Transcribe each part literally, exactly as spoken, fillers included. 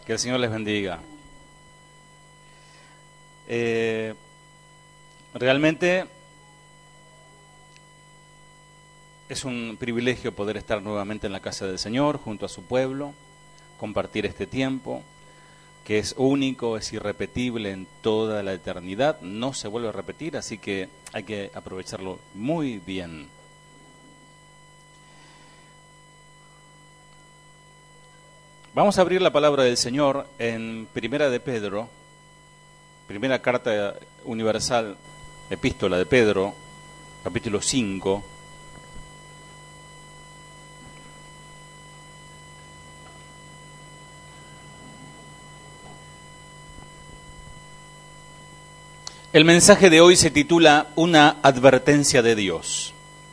Que el Señor les bendiga. Eh, realmente es un privilegio poder estar nuevamente en la casa del Señor, junto a su pueblo, compartir este tiempo, que es único, es irrepetible en toda la eternidad, no se vuelve a repetir, así que hay que aprovecharlo muy bien. Vamos a abrir la palabra del Señor en Primera de Pedro, primera carta universal, epístola de Pedro, capítulo cinco. El mensaje de hoy se titula Una advertencia de Dios.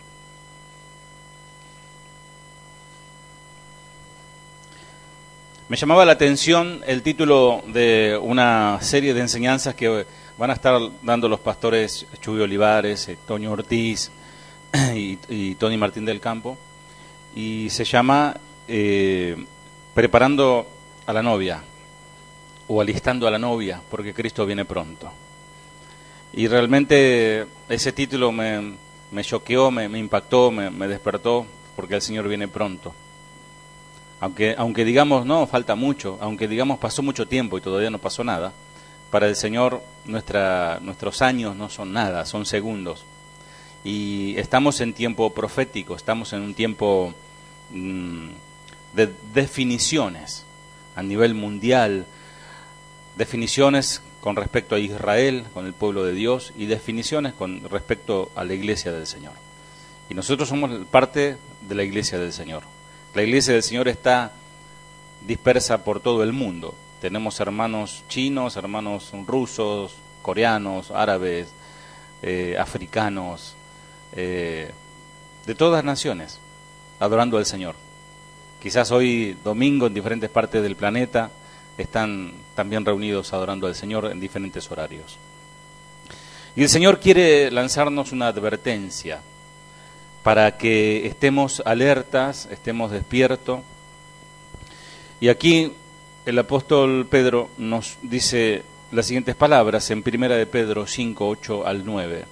Me llamaba la atención el título de una serie de enseñanzas que van a estar dando los pastores Chuy Olivares, Toño Ortiz y, y Tony Martín del Campo, y se llama eh, Preparando a la novia, o alistando a la novia, porque Cristo viene pronto. Y realmente ese título me, me choqueó, me, me impactó, me, me despertó, porque el Señor viene pronto. Aunque, aunque digamos, no, falta mucho, aunque digamos pasó mucho tiempo y todavía no pasó nada, para el Señor nuestra, nuestros años no son nada, son segundos. Y estamos en tiempo profético, estamos en un tiempo mmm, de definiciones a nivel mundial, definiciones con respecto a Israel, con el pueblo de Dios, y definiciones con respecto a la iglesia del Señor. Y nosotros somos parte de la iglesia del Señor. La iglesia del Señor está dispersa por todo el mundo. Tenemos hermanos chinos, hermanos rusos, coreanos, árabes, eh, africanos, eh, de todas las naciones, adorando al Señor. Quizás hoy domingo en diferentes partes del planeta están también reunidos adorando al Señor en diferentes horarios. Y el Señor quiere lanzarnos una advertencia para que estemos alertas, estemos despiertos. Y aquí el apóstol Pedro nos dice las siguientes palabras en Primera de Pedro cinco, ocho al nueve.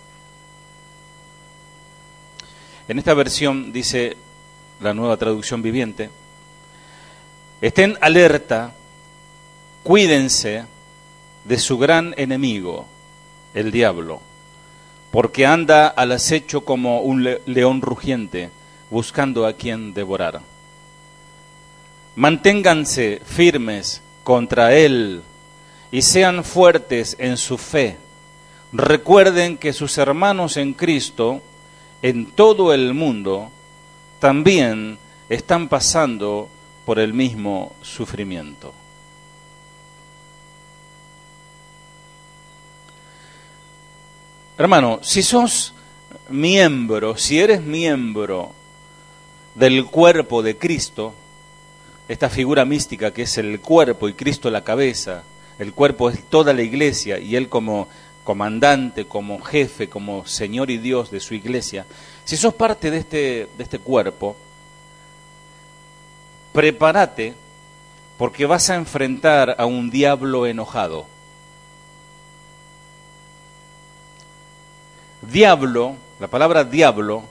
En esta versión dice la Nueva Traducción Viviente: estén alerta, cuídense de su gran enemigo, el diablo, porque anda al acecho como un le- león rugiente, buscando a quien devorar. Manténganse firmes contra él y sean fuertes en su fe. Recuerden que sus hermanos en Cristo, en todo el mundo, también están pasando por el mismo sufrimiento. Hermano, si sos miembro, si eres miembro del cuerpo de Cristo, esta figura mística que es el cuerpo y Cristo la cabeza, el cuerpo es toda la iglesia y Él como comandante, como jefe, como Señor y Dios de su iglesia, si sos parte de este, de este cuerpo, prepárate porque vas a enfrentar a un diablo enojado. Diablo, la palabra diablo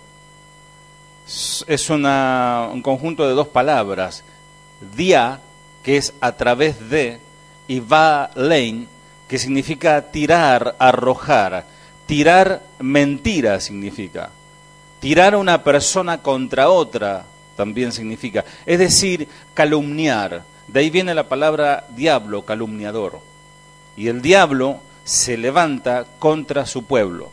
es una, un conjunto de dos palabras. Dia, que es a través de, y va lein, que significa tirar, arrojar. Tirar mentira significa. Tirar a una persona contra otra también significa. Es decir, calumniar. De ahí viene la palabra diablo, calumniador. Y el diablo se levanta contra su pueblo.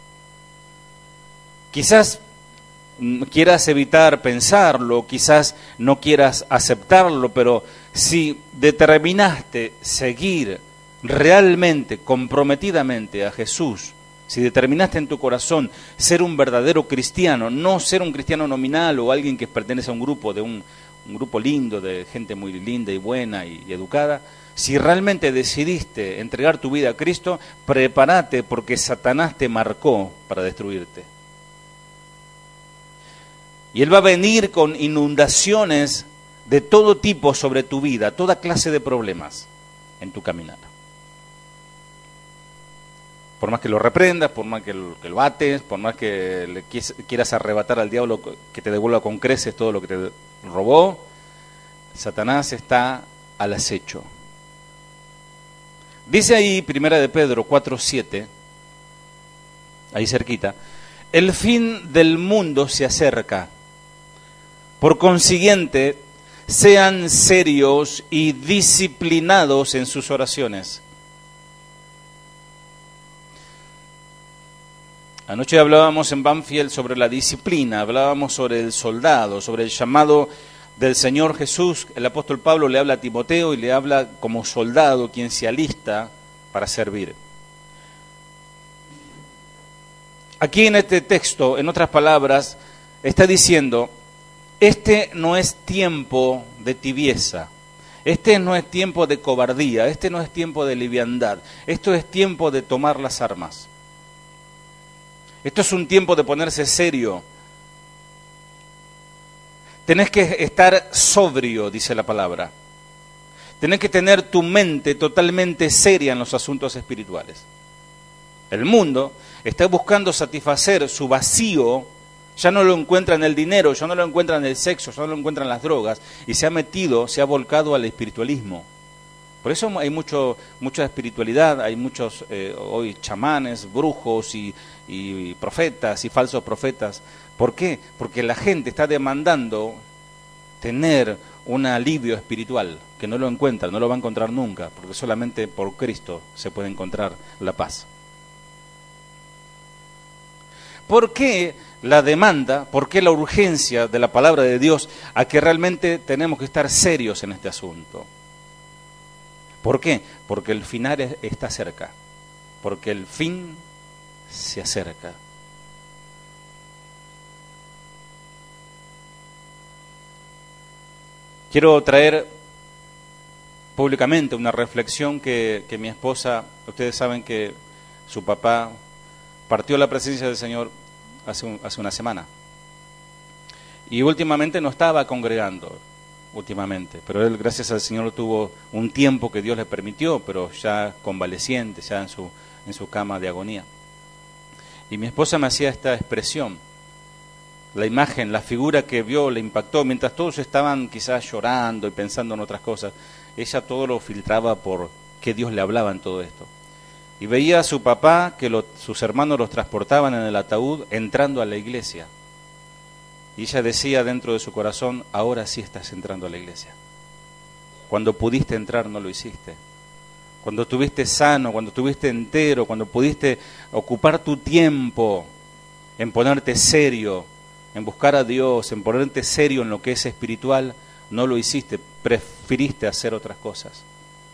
Quizás quieras evitar pensarlo, quizás no quieras aceptarlo, pero si determinaste seguir realmente, comprometidamente a Jesús, si determinaste en tu corazón ser un verdadero cristiano, no ser un cristiano nominal o alguien que pertenece a un grupo, de un, un grupo lindo, de gente muy linda y buena y, y educada, si realmente decidiste entregar tu vida a Cristo, prepárate porque Satanás te marcó para destruirte. Y Él va a venir con inundaciones de todo tipo sobre tu vida, toda clase de problemas en tu caminar. Por más que lo reprendas, por más que lo, que lo ates, por más que le quieras arrebatar al diablo que te devuelva con creces todo lo que te robó, Satanás está al acecho. Dice ahí, Primera de Pedro cuatro siete, ahí cerquita, el fin del mundo se acerca. Por consiguiente, sean serios y disciplinados en sus oraciones. Anoche hablábamos en Banfield sobre la disciplina, hablábamos sobre el soldado, sobre el llamado del Señor Jesús. El apóstol Pablo le habla a Timoteo y le habla como soldado, quien se alista para servir. Aquí en este texto, en otras palabras, está diciendo, este no es tiempo de tibieza, este no es tiempo de cobardía, este no es tiempo de liviandad, esto es tiempo de tomar las armas. Esto es un tiempo de ponerse serio. Tenés que estar sobrio, dice la palabra. Tenés que tener tu mente totalmente seria en los asuntos espirituales. El mundo está buscando satisfacer su vacío, ya no lo encuentra en el dinero, ya no lo encuentra en el sexo, ya no lo encuentra en las drogas, y se ha metido, se ha volcado al espiritualismo. Por eso hay mucho, mucha espiritualidad, hay muchos eh, hoy chamanes, brujos y, y profetas y falsos profetas. ¿Por qué? Porque la gente está demandando tener un alivio espiritual que no lo encuentra, no lo va a encontrar nunca, porque solamente por Cristo se puede encontrar la paz. ¿Por qué la demanda, por qué la urgencia de la palabra de Dios a que realmente tenemos que estar serios en este asunto? ¿Por qué? Porque el final está cerca, porque el fin se acerca. Quiero traer públicamente una reflexión que, que mi esposa, ustedes saben que su papá partió a la presencia del Señor hace, un, hace una semana. Y últimamente no estaba congregando. últimamente, pero él, gracias al Señor, tuvo un tiempo que Dios le permitió, pero ya convaleciente, ya en su, en su cama de agonía. Y mi esposa me hacía esta expresión, la imagen, la figura que vio le impactó, mientras todos estaban quizás llorando y pensando en otras cosas, ella todo lo filtraba por qué Dios le hablaba en todo esto. Y veía a su papá, que lo, sus hermanos los transportaban en el ataúd, entrando a la iglesia. Y ella decía dentro de su corazón, ahora sí estás entrando a la iglesia. Cuando pudiste entrar no lo hiciste. Cuando estuviste sano, cuando estuviste entero, cuando pudiste ocupar tu tiempo en ponerte serio, en buscar a Dios, en ponerte serio en lo que es espiritual, no lo hiciste, preferiste hacer otras cosas.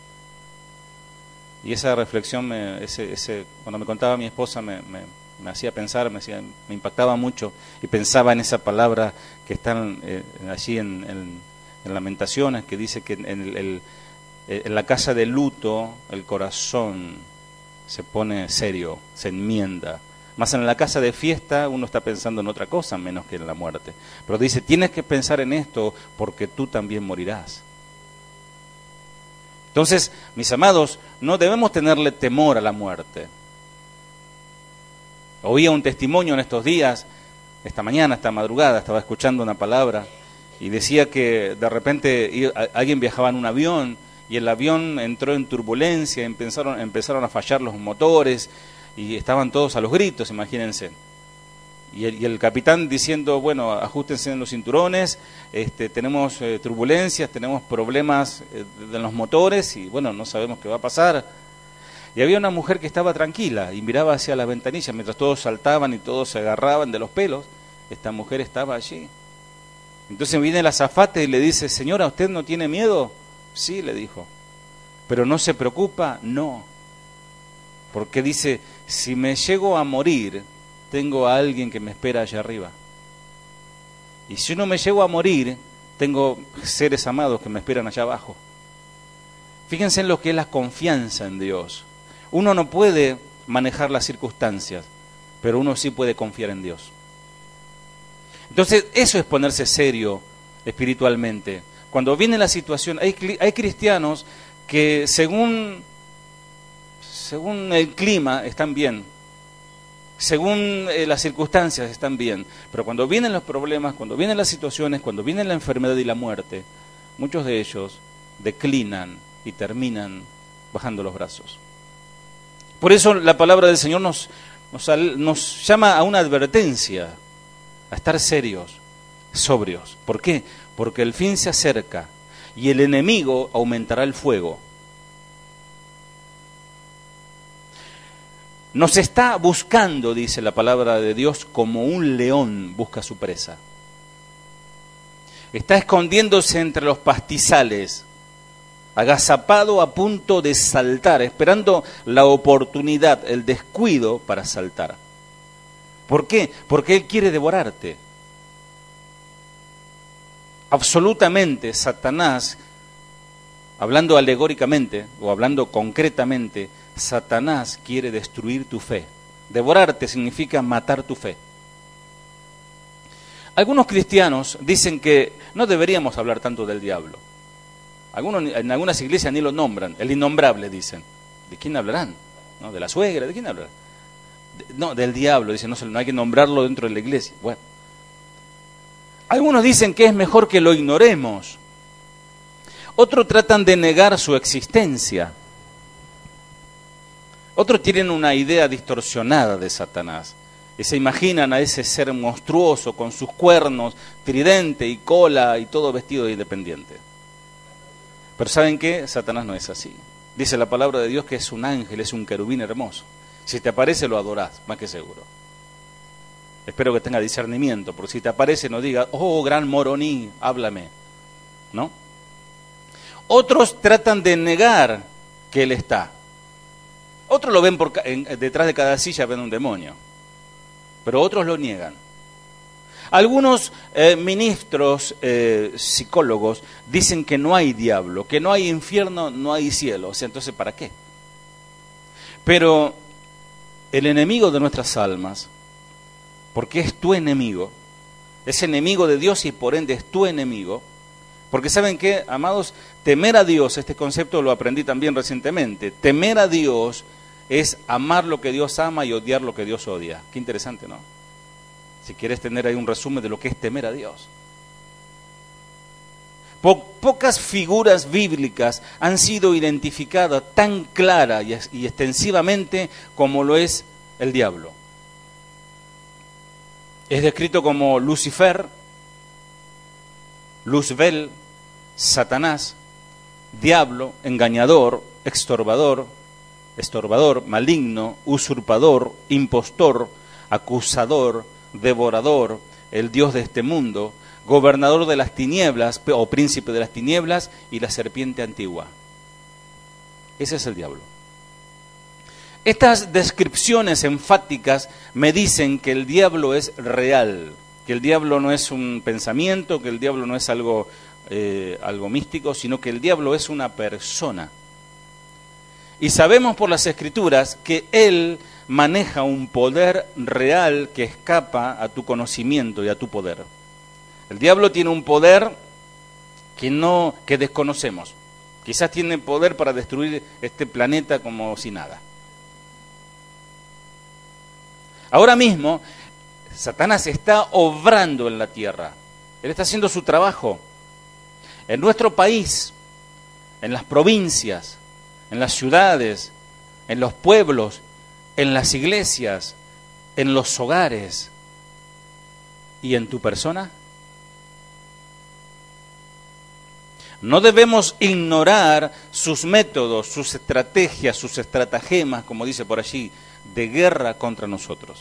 Y esa reflexión, me, ese, ese, cuando me contaba mi esposa, me... me me hacía pensar, me, hacía, me impactaba mucho y pensaba en esa palabra que está eh, allí en, en, en Lamentaciones, que dice que en, el, el, en la casa de luto el corazón se pone serio, se enmienda. Más en la casa de fiesta uno está pensando en otra cosa menos que en la muerte. Pero dice, tienes que pensar en esto porque tú también morirás. Entonces, mis amados, no debemos tenerle temor a la muerte. Oía un testimonio en estos días, esta mañana, esta madrugada, estaba escuchando una palabra y decía que de repente alguien viajaba en un avión y el avión entró en turbulencia, empezaron, empezaron a fallar los motores y estaban todos a los gritos, imagínense. Y el, y el capitán diciendo, bueno, ajustense en los cinturones, este, tenemos eh, turbulencias, tenemos problemas eh, en los motores y bueno, no sabemos qué va a pasar. Y había una mujer que estaba tranquila y miraba hacia la ventanilla, mientras todos saltaban y todos se agarraban de los pelos, esta mujer estaba allí. Entonces viene el azafate y le dice, señora, ¿usted no tiene miedo? Sí, le dijo. ¿Pero no se preocupa? No. Porque dice, si me llego a morir, tengo a alguien que me espera allá arriba. Y si no me llego a morir, tengo seres amados que me esperan allá abajo. Fíjense en lo que es la confianza en Dios. Uno no puede manejar las circunstancias, pero uno sí puede confiar en Dios. Entonces, eso es ponerse serio espiritualmente. Cuando viene la situación, hay, hay cristianos que según, según el clima están bien, según eh, las circunstancias están bien, pero cuando vienen los problemas, cuando vienen las situaciones, cuando viene la enfermedad y la muerte, muchos de ellos declinan y terminan bajando los brazos. Por eso la palabra del Señor nos, nos, nos llama a una advertencia, a estar serios, sobrios. ¿Por qué? Porque el fin se acerca y el enemigo aumentará el fuego. Nos está buscando, dice la palabra de Dios, como un león busca su presa. Está escondiéndose entre los pastizales, agazapado a punto de saltar, esperando la oportunidad, el descuido para saltar. ¿Por qué? Porque Él quiere devorarte. Absolutamente, Satanás, hablando alegóricamente o hablando concretamente, Satanás quiere destruir tu fe. Devorarte significa matar tu fe. Algunos cristianos dicen que no deberíamos hablar tanto del diablo. Algunos, en algunas iglesias ni lo nombran, el innombrable dicen. ¿De quién hablarán? ¿No? ¿De la suegra? ¿De quién hablarán? De, no, del diablo, dicen, no, no hay que nombrarlo dentro de la iglesia. Bueno. Algunos dicen que es mejor que lo ignoremos. Otros tratan de negar su existencia. Otros tienen una idea distorsionada de Satanás y se imaginan a ese ser monstruoso con sus cuernos, tridente y cola y todo vestido de independiente. Pero ¿saben qué? Satanás no es así. Dice la palabra de Dios que es un ángel, es un querubín hermoso. Si te aparece lo adorás, más que seguro. Espero que tenga discernimiento, porque si te aparece no diga, oh, gran moroní, háblame. ¿No? Otros tratan de negar que Él está. Otros lo ven por, en, detrás de cada silla, ven un demonio. Pero otros lo niegan. Algunos eh, ministros, eh, psicólogos, dicen que no hay diablo, que no hay infierno, no hay cielo. O sea, entonces, ¿para qué? Pero el enemigo de nuestras almas, porque es tu enemigo, es enemigo de Dios y por ende es tu enemigo, porque ¿saben qué, amados? Temer a Dios, este concepto lo aprendí también recientemente, temer a Dios es amar lo que Dios ama y odiar lo que Dios odia. Qué interesante, ¿no? Si quieres tener ahí un resumen de lo que es temer a Dios. Po- pocas figuras bíblicas han sido identificadas tan clara y, y extensivamente como lo es el diablo. Es descrito como Lucifer, Luzbel, Satanás, diablo, engañador, estorbador, estorbador, maligno, usurpador, impostor, acusador, devorador, el Dios de este mundo, gobernador de las tinieblas o príncipe de las tinieblas y la serpiente antigua. Ese es el diablo. Estas descripciones enfáticas me dicen que el diablo es real, que el diablo no es un pensamiento, que el diablo no es algo, eh, algo místico, sino que el diablo es una persona. Y sabemos por las Escrituras que él maneja un poder real que escapa a tu conocimiento y a tu poder. El diablo tiene un poder que no, que desconocemos. Quizás tiene poder para destruir este planeta como si nada. Ahora mismo, Satanás está obrando en la tierra. Él está haciendo su trabajo. En nuestro país, en las provincias, en las ciudades, en los pueblos, en las iglesias, en los hogares y en tu persona. No debemos ignorar sus métodos, sus estrategias, sus estratagemas, como dice por allí, de guerra contra nosotros.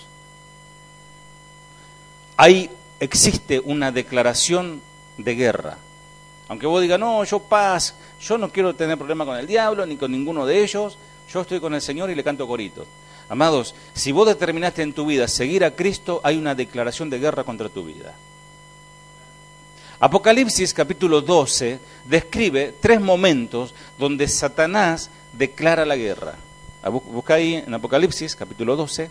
Ahí existe una declaración de guerra. Aunque vos digas, no, yo paz, yo no quiero tener problema con el diablo, ni con ninguno de ellos, yo estoy con el Señor y le canto coritos. Amados, si vos determinaste en tu vida seguir a Cristo, hay una declaración de guerra contra tu vida. Apocalipsis capítulo doce describe tres momentos donde Satanás declara la guerra. Busca ahí en Apocalipsis capítulo doce.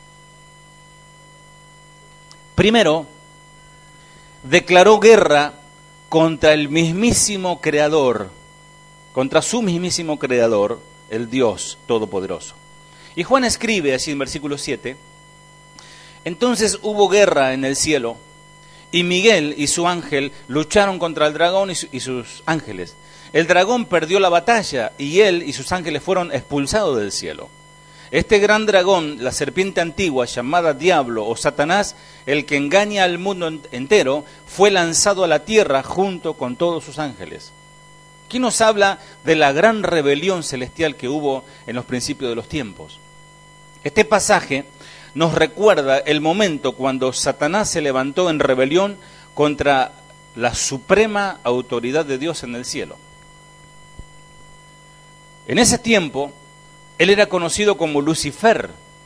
Primero, declaró guerra contra el mismísimo Creador, contra su mismísimo Creador, el Dios Todopoderoso. Y Juan escribe así en versículo siete, entonces hubo guerra en el cielo, y Miguel y su ángel lucharon contra el dragón y, su, y sus ángeles. El dragón perdió la batalla, y él y sus ángeles fueron expulsados del cielo. Este gran dragón, la serpiente antigua, llamada Diablo o Satanás, el que engaña al mundo entero, fue lanzado a la tierra junto con todos sus ángeles. Aquí nos habla de la gran rebelión celestial que hubo en los principios de los tiempos. Este pasaje nos recuerda el momento cuando Satanás se levantó en rebelión contra la suprema autoridad de Dios en el cielo. En ese tiempo, él era conocido como Lucifer.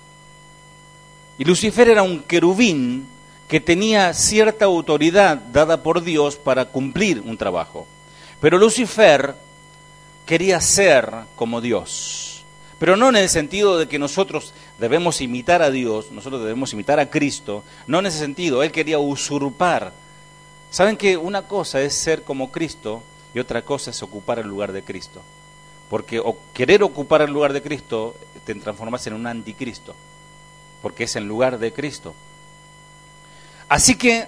Y Lucifer era un querubín que tenía cierta autoridad dada por Dios para cumplir un trabajo. Pero Lucifer quería ser como Dios. Pero no en el sentido de que nosotros debemos imitar a Dios, nosotros debemos imitar a Cristo. No en ese sentido, él quería usurpar. ¿Saben que una cosa es ser como Cristo y otra cosa es ocupar el lugar de Cristo? Porque o querer ocupar el lugar de Cristo te transformas en un anticristo, porque es en lugar de Cristo. Así que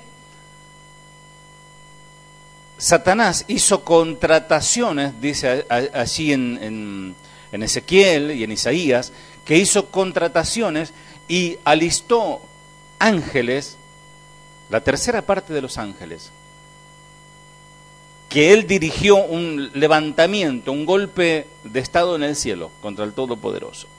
Satanás hizo contrataciones, dice allí en, en, en Ezequiel y en Isaías, que hizo contrataciones y alistó ángeles, la tercera parte de los ángeles, que él dirigió un levantamiento, un golpe de estado en el cielo contra el Todopoderoso.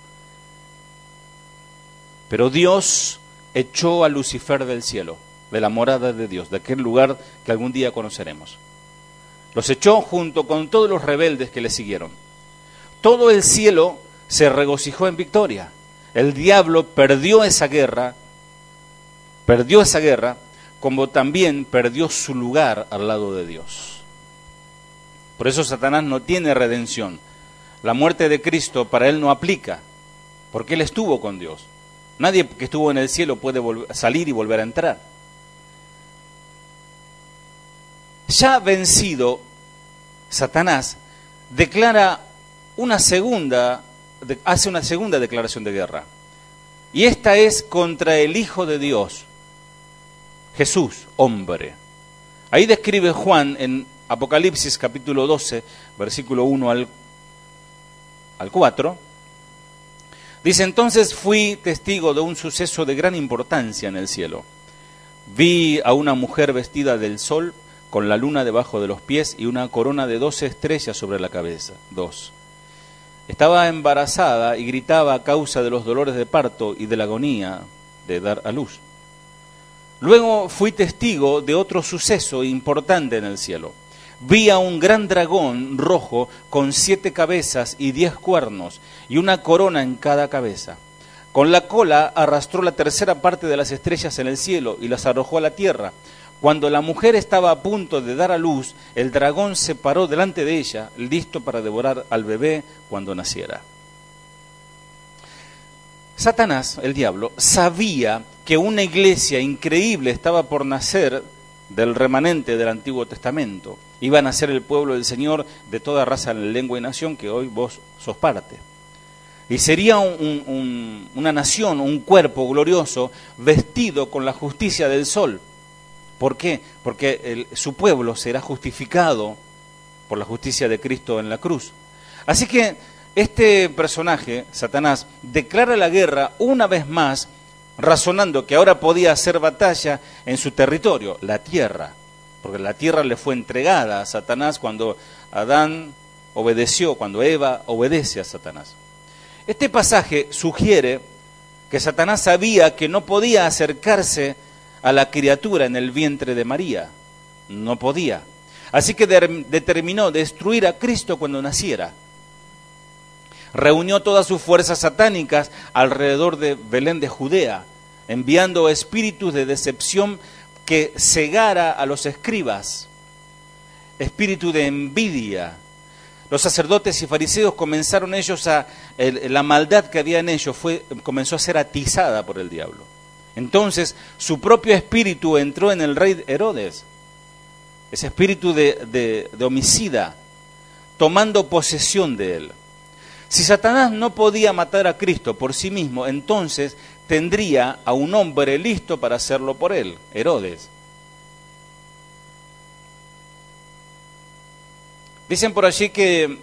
Pero Dios echó a Lucifer del cielo, de la morada de Dios, de aquel lugar que algún día conoceremos. Los echó junto con todos los rebeldes que le siguieron. Todo el cielo se regocijó en victoria. El diablo perdió esa guerra, perdió esa guerra, como también perdió su lugar al lado de Dios. Por eso Satanás no tiene redención. La muerte de Cristo para él no aplica, porque él estuvo con Dios. Nadie que estuvo en el cielo puede volver, salir y volver a entrar. Ya vencido, Satanás declara una segunda, hace una segunda declaración de guerra. Y esta es contra el Hijo de Dios, Jesús, hombre. Ahí describe Juan en Apocalipsis capítulo doce, versículo uno al, al cuatro, dice, entonces fui testigo de un suceso de gran importancia en el cielo. Vi a una mujer vestida del sol, con la luna debajo de los pies y una corona de doce estrellas sobre la cabeza. Dos. Estaba embarazada y gritaba a causa de los dolores de parto y de la agonía de dar a luz. Luego fui testigo de otro suceso importante en el cielo. Vi a un gran dragón rojo con siete cabezas y diez cuernos y una corona en cada cabeza. Con la cola arrastró la tercera parte de las estrellas en el cielo y las arrojó a la tierra. Cuando la mujer estaba a punto de dar a luz, el dragón se paró delante de ella, listo para devorar al bebé cuando naciera. Satanás, el diablo, sabía que una iglesia increíble estaba por nacer del remanente del Antiguo Testamento. Iban a ser el pueblo del Señor de toda raza, lengua y nación, que hoy vos sos parte. Y sería un, un, una nación, un cuerpo glorioso, vestido con la justicia del sol. ¿Por qué? Porque el, su pueblo será justificado por la justicia de Cristo en la cruz. Así que este personaje, Satanás, declara la guerra una vez más, razonando que ahora podía hacer batalla en su territorio, la tierra. Porque la tierra le fue entregada a Satanás cuando Adán obedeció, cuando Eva obedece a Satanás. Este pasaje sugiere que Satanás sabía que no podía acercarse a la criatura en el vientre de María. No podía. Así que de- determinó destruir a Cristo cuando naciera. Reunió todas sus fuerzas satánicas alrededor de Belén de Judea, enviando espíritus de decepción que cegara a los escribas, espíritu de envidia. Los sacerdotes y fariseos comenzaron ellos a, el, la maldad que había en ellos fue, comenzó a ser atizada por el diablo. Entonces su propio espíritu entró en el rey Herodes ese espíritu de, de, de homicida, tomando posesión de él. Si Satanás no podía matar a Cristo por sí mismo, entonces tendría a un hombre listo para hacerlo por él, Herodes. Dicen por allí que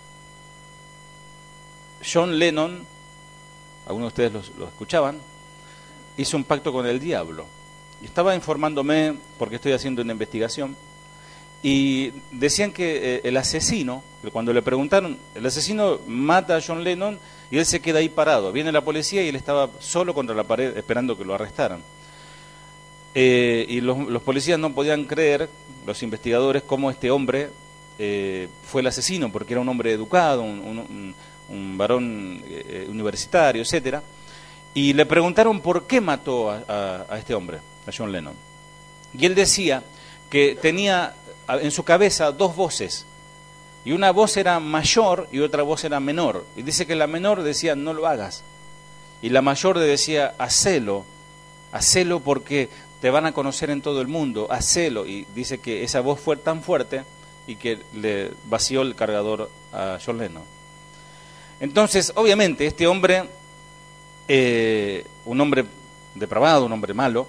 John Lennon, algunos de ustedes lo, lo escuchaban, hizo un pacto con el diablo. Y estaba informándome, porque estoy haciendo una investigación, y decían que eh, el asesino, cuando le preguntaron, el asesino mata a John Lennon y él se queda ahí parado. Viene la policía y él estaba solo contra la pared esperando que lo arrestaran. Eh, y los, los policías no podían creer, los investigadores, cómo este hombre eh, fue el asesino, porque era un hombre educado, un, un, un, un varón eh, universitario, etcétera. Y le preguntaron por qué mató a, a, a este hombre, a John Lennon. Y él decía que tenía en su cabeza dos voces, y una voz era mayor y otra voz era menor, y dice que la menor decía no lo hagas, y la mayor le decía hacelo, hacelo porque te van a conocer en todo el mundo, hacelo, y dice que esa voz fue tan fuerte y que le vació el cargador a John Lennon. Entonces, obviamente, este hombre, eh, un hombre depravado, un hombre malo,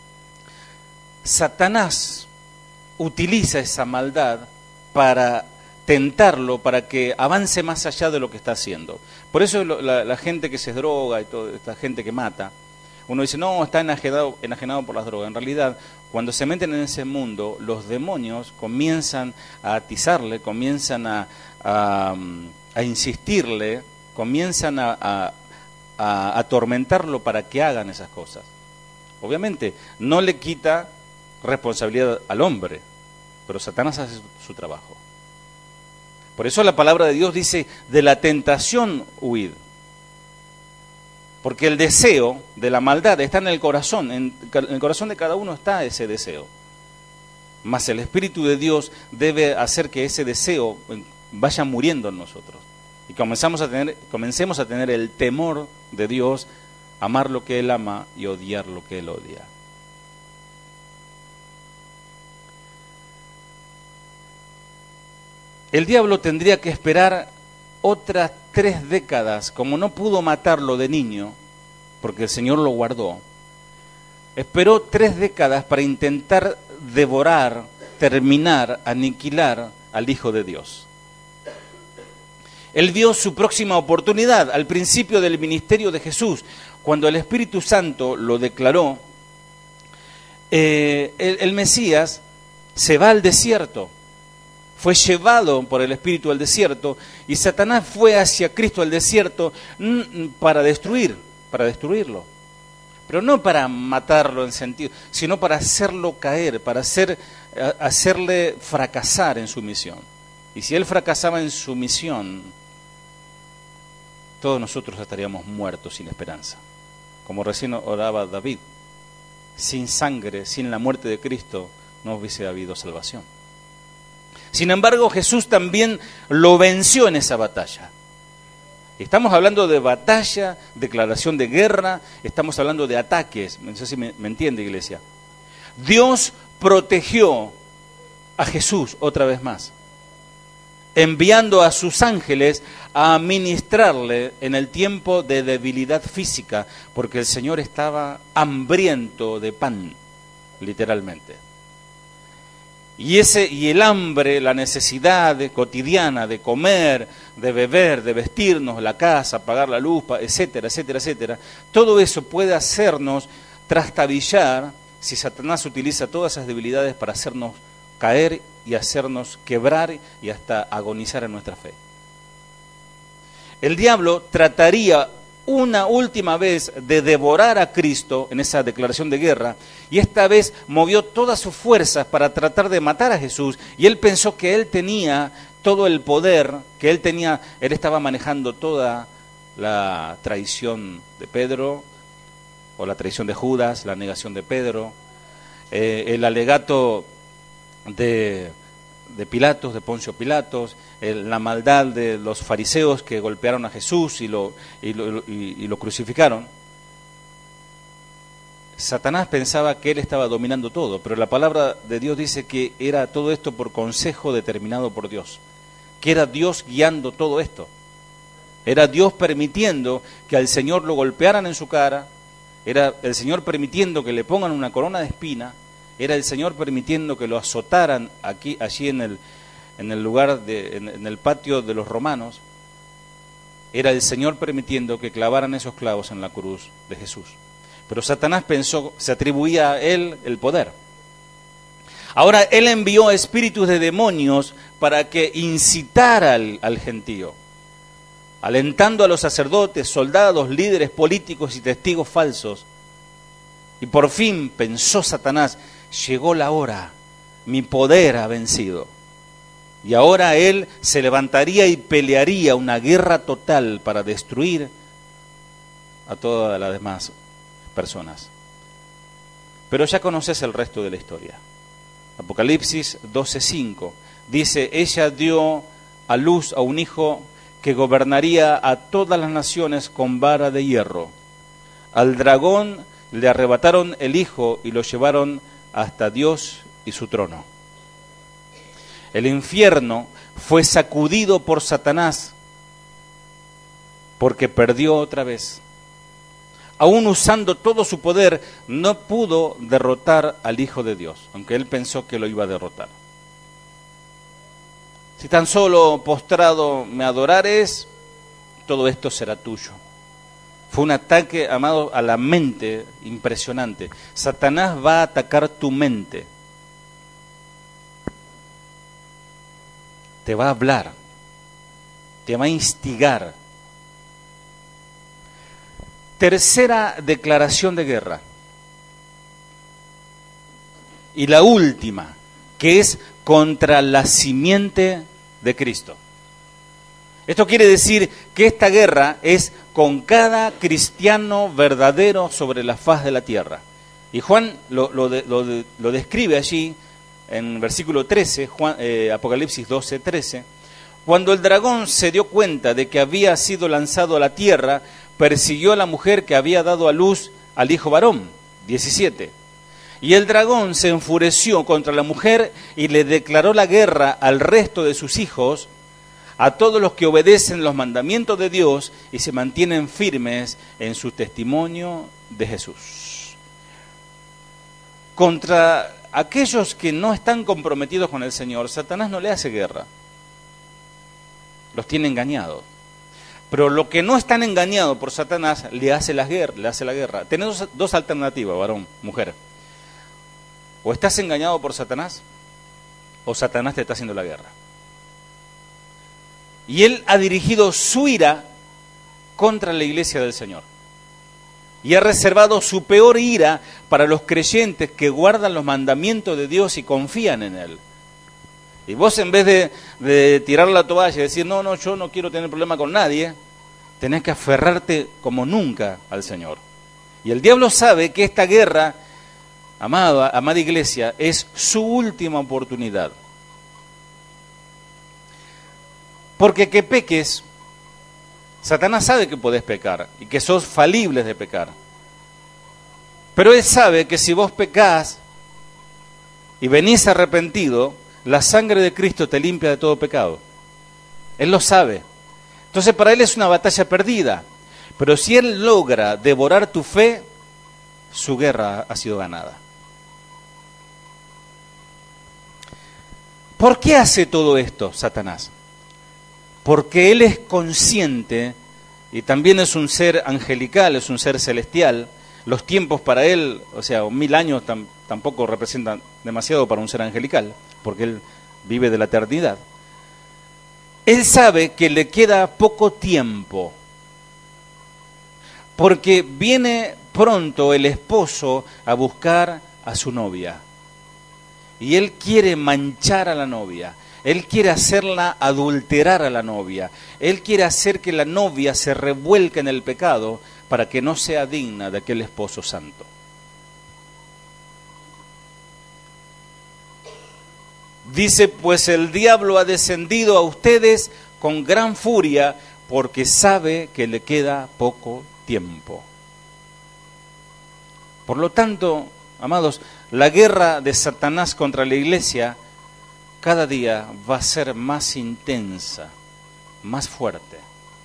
Satanás utiliza esa maldad para tentarlo, para que avance más allá de lo que está haciendo. Por eso lo, la, la gente que se droga y toda esta gente que mata, uno dice, no, está enajenado, enajenado por las drogas. En realidad, cuando se meten en ese mundo, los demonios comienzan a atizarle, comienzan a, a, a insistirle, comienzan a, a, a atormentarlo para que hagan esas cosas. Obviamente, no le quita responsabilidad al hombre, pero Satanás hace su trabajo. Por eso la palabra de Dios dice, de la tentación huid. Porque el deseo de la maldad está en el corazón, en el corazón de cada uno está ese deseo. Mas el Espíritu de Dios debe hacer que ese deseo vaya muriendo en nosotros. Y comenzamos a tener, comencemos a tener el temor de Dios, amar lo que Él ama y odiar lo que Él odia. El diablo tendría que esperar otras tres décadas, como no pudo matarlo de niño, porque el Señor lo guardó, esperó tres décadas para intentar devorar, terminar, aniquilar al Hijo de Dios. Él vio su próxima oportunidad al principio del ministerio de Jesús, cuando el Espíritu Santo lo declaró. Eh, el, el Mesías se va al desierto. Fue llevado por el Espíritu al desierto y Satanás fue hacia Cristo al desierto para destruir, para destruirlo. Pero no para matarlo en sentido, sino para hacerlo caer, para hacer, hacerle fracasar en su misión. Y si él fracasaba en su misión, todos nosotros estaríamos muertos sin esperanza. Como recién oraba David, sin sangre, sin la muerte de Cristo, no hubiese habido salvación. Sin embargo, Jesús también lo venció en esa batalla. Estamos hablando de batalla, declaración de guerra, estamos hablando de ataques. No sé si me, me entiende, iglesia. Dios protegió a Jesús otra vez más, enviando a sus ángeles a ministrarle en el tiempo de debilidad física, porque el Señor estaba hambriento de pan, literalmente. Y ese y el hambre, la necesidad cotidiana de comer, de beber, de vestirnos, la casa, pagar la luz, etcétera, etcétera, etcétera, todo eso puede hacernos trastabillar si Satanás utiliza todas esas debilidades para hacernos caer y hacernos quebrar y hasta agonizar en nuestra fe. El diablo trataría una última vez de devorar a Cristo en esa declaración de guerra, y esta vez movió todas sus fuerzas para tratar de matar a Jesús, y él pensó que él tenía todo el poder, que él tenía, él estaba manejando toda la traición de Pedro, o la traición de Judas, la negación de Pedro, eh, el alegato de, de Pilatos, de Poncio Pilatos, el, la maldad de los fariseos que golpearon a Jesús y lo, y lo, y, y lo crucificaron. Satanás pensaba que él estaba dominando todo, pero la palabra de Dios dice que era todo esto por consejo determinado por Dios, que era Dios guiando todo esto. Era Dios permitiendo que al Señor lo golpearan en su cara, era el Señor permitiendo que le pongan una corona de espina, era el Señor permitiendo que lo azotaran aquí, allí en el, en el lugar, de, en, en el patio de los romanos, era el Señor permitiendo que clavaran esos clavos en la cruz de Jesús. Pero Satanás pensó, se atribuía a él el poder. Ahora él envió espíritus de demonios para que incitara al, al gentío, alentando a los sacerdotes, soldados, líderes políticos y testigos falsos. Y por fin pensó Satanás, llegó la hora, mi poder ha vencido. Y ahora él se levantaría y pelearía una guerra total para destruir a todas las demás personas. Pero ya conoces el resto de la historia. Apocalipsis doce cinco dice, ella dio a luz a un hijo que gobernaría a todas las naciones con vara de hierro. Al dragón le arrebataron el hijo y lo llevaron hasta Dios y su trono. El infierno fue sacudido por Satanás porque perdió otra vez. Aún usando todo su poder, no pudo derrotar al Hijo de Dios, aunque él pensó que lo iba a derrotar. Si tan solo postrado me adorares, todo esto será tuyo. Fue un ataque, amado, a la mente impresionante. Satanás va a atacar tu mente. Te va a hablar, te va a instigar. Tercera declaración de guerra. Y la última, que es contra la simiente de Cristo. Esto quiere decir que esta guerra es con cada cristiano verdadero sobre la faz de la tierra. Y Juan lo, lo, lo, lo describe allí en versículo trece, Juan, eh, Apocalipsis doce, trece. Cuando el dragón se dio cuenta de que había sido lanzado a la tierra, persiguió a la mujer que había dado a luz al hijo varón. diecisiete. Y el dragón se enfureció contra la mujer y le declaró la guerra al resto de sus hijos, a todos los que obedecen los mandamientos de Dios y se mantienen firmes en su testimonio de Jesús. Contra aquellos que no están comprometidos con el Señor, Satanás no le hace guerra. Los tiene engañados. Pero lo que no están engañados por Satanás le hace la guerra. Le hace la guerra. Tenés dos, dos alternativas, varón, mujer. O estás engañado por Satanás, o Satanás te está haciendo la guerra. Y él ha dirigido su ira contra la iglesia del Señor. Y ha reservado su peor ira para los creyentes que guardan los mandamientos de Dios y confían en Él. Y vos, en vez de, de tirar la toalla y decir, no, no, yo no quiero tener problema con nadie, tenés que aferrarte como nunca al Señor. Y el diablo sabe que esta guerra, amada, amada iglesia, es su última oportunidad. Porque que peques, Satanás sabe que podés pecar y que sos falibles de pecar. Pero él sabe que si vos pecás y venís arrepentido, la sangre de Cristo te limpia de todo pecado. Él lo sabe. Entonces para él es una batalla perdida. Pero si él logra devorar tu fe, su guerra ha sido ganada. ¿Por qué hace todo esto Satanás? Porque él es consciente y también es un ser angelical, es un ser celestial. Los tiempos para él, o sea, mil años tam, tampoco representan demasiado para un ser angelical, porque él vive de la eternidad. Él sabe que le queda poco tiempo, porque viene pronto el esposo a buscar a su novia. Y él quiere manchar a la novia. Él quiere hacerla adulterar a la novia. Él quiere hacer que la novia se revuelque en el pecado para que no sea digna de aquel esposo santo. Dice, pues el diablo ha descendido a ustedes con gran furia porque sabe que le queda poco tiempo. Por lo tanto, amados, la guerra de Satanás contra la iglesia cada día va a ser más intensa, más fuerte.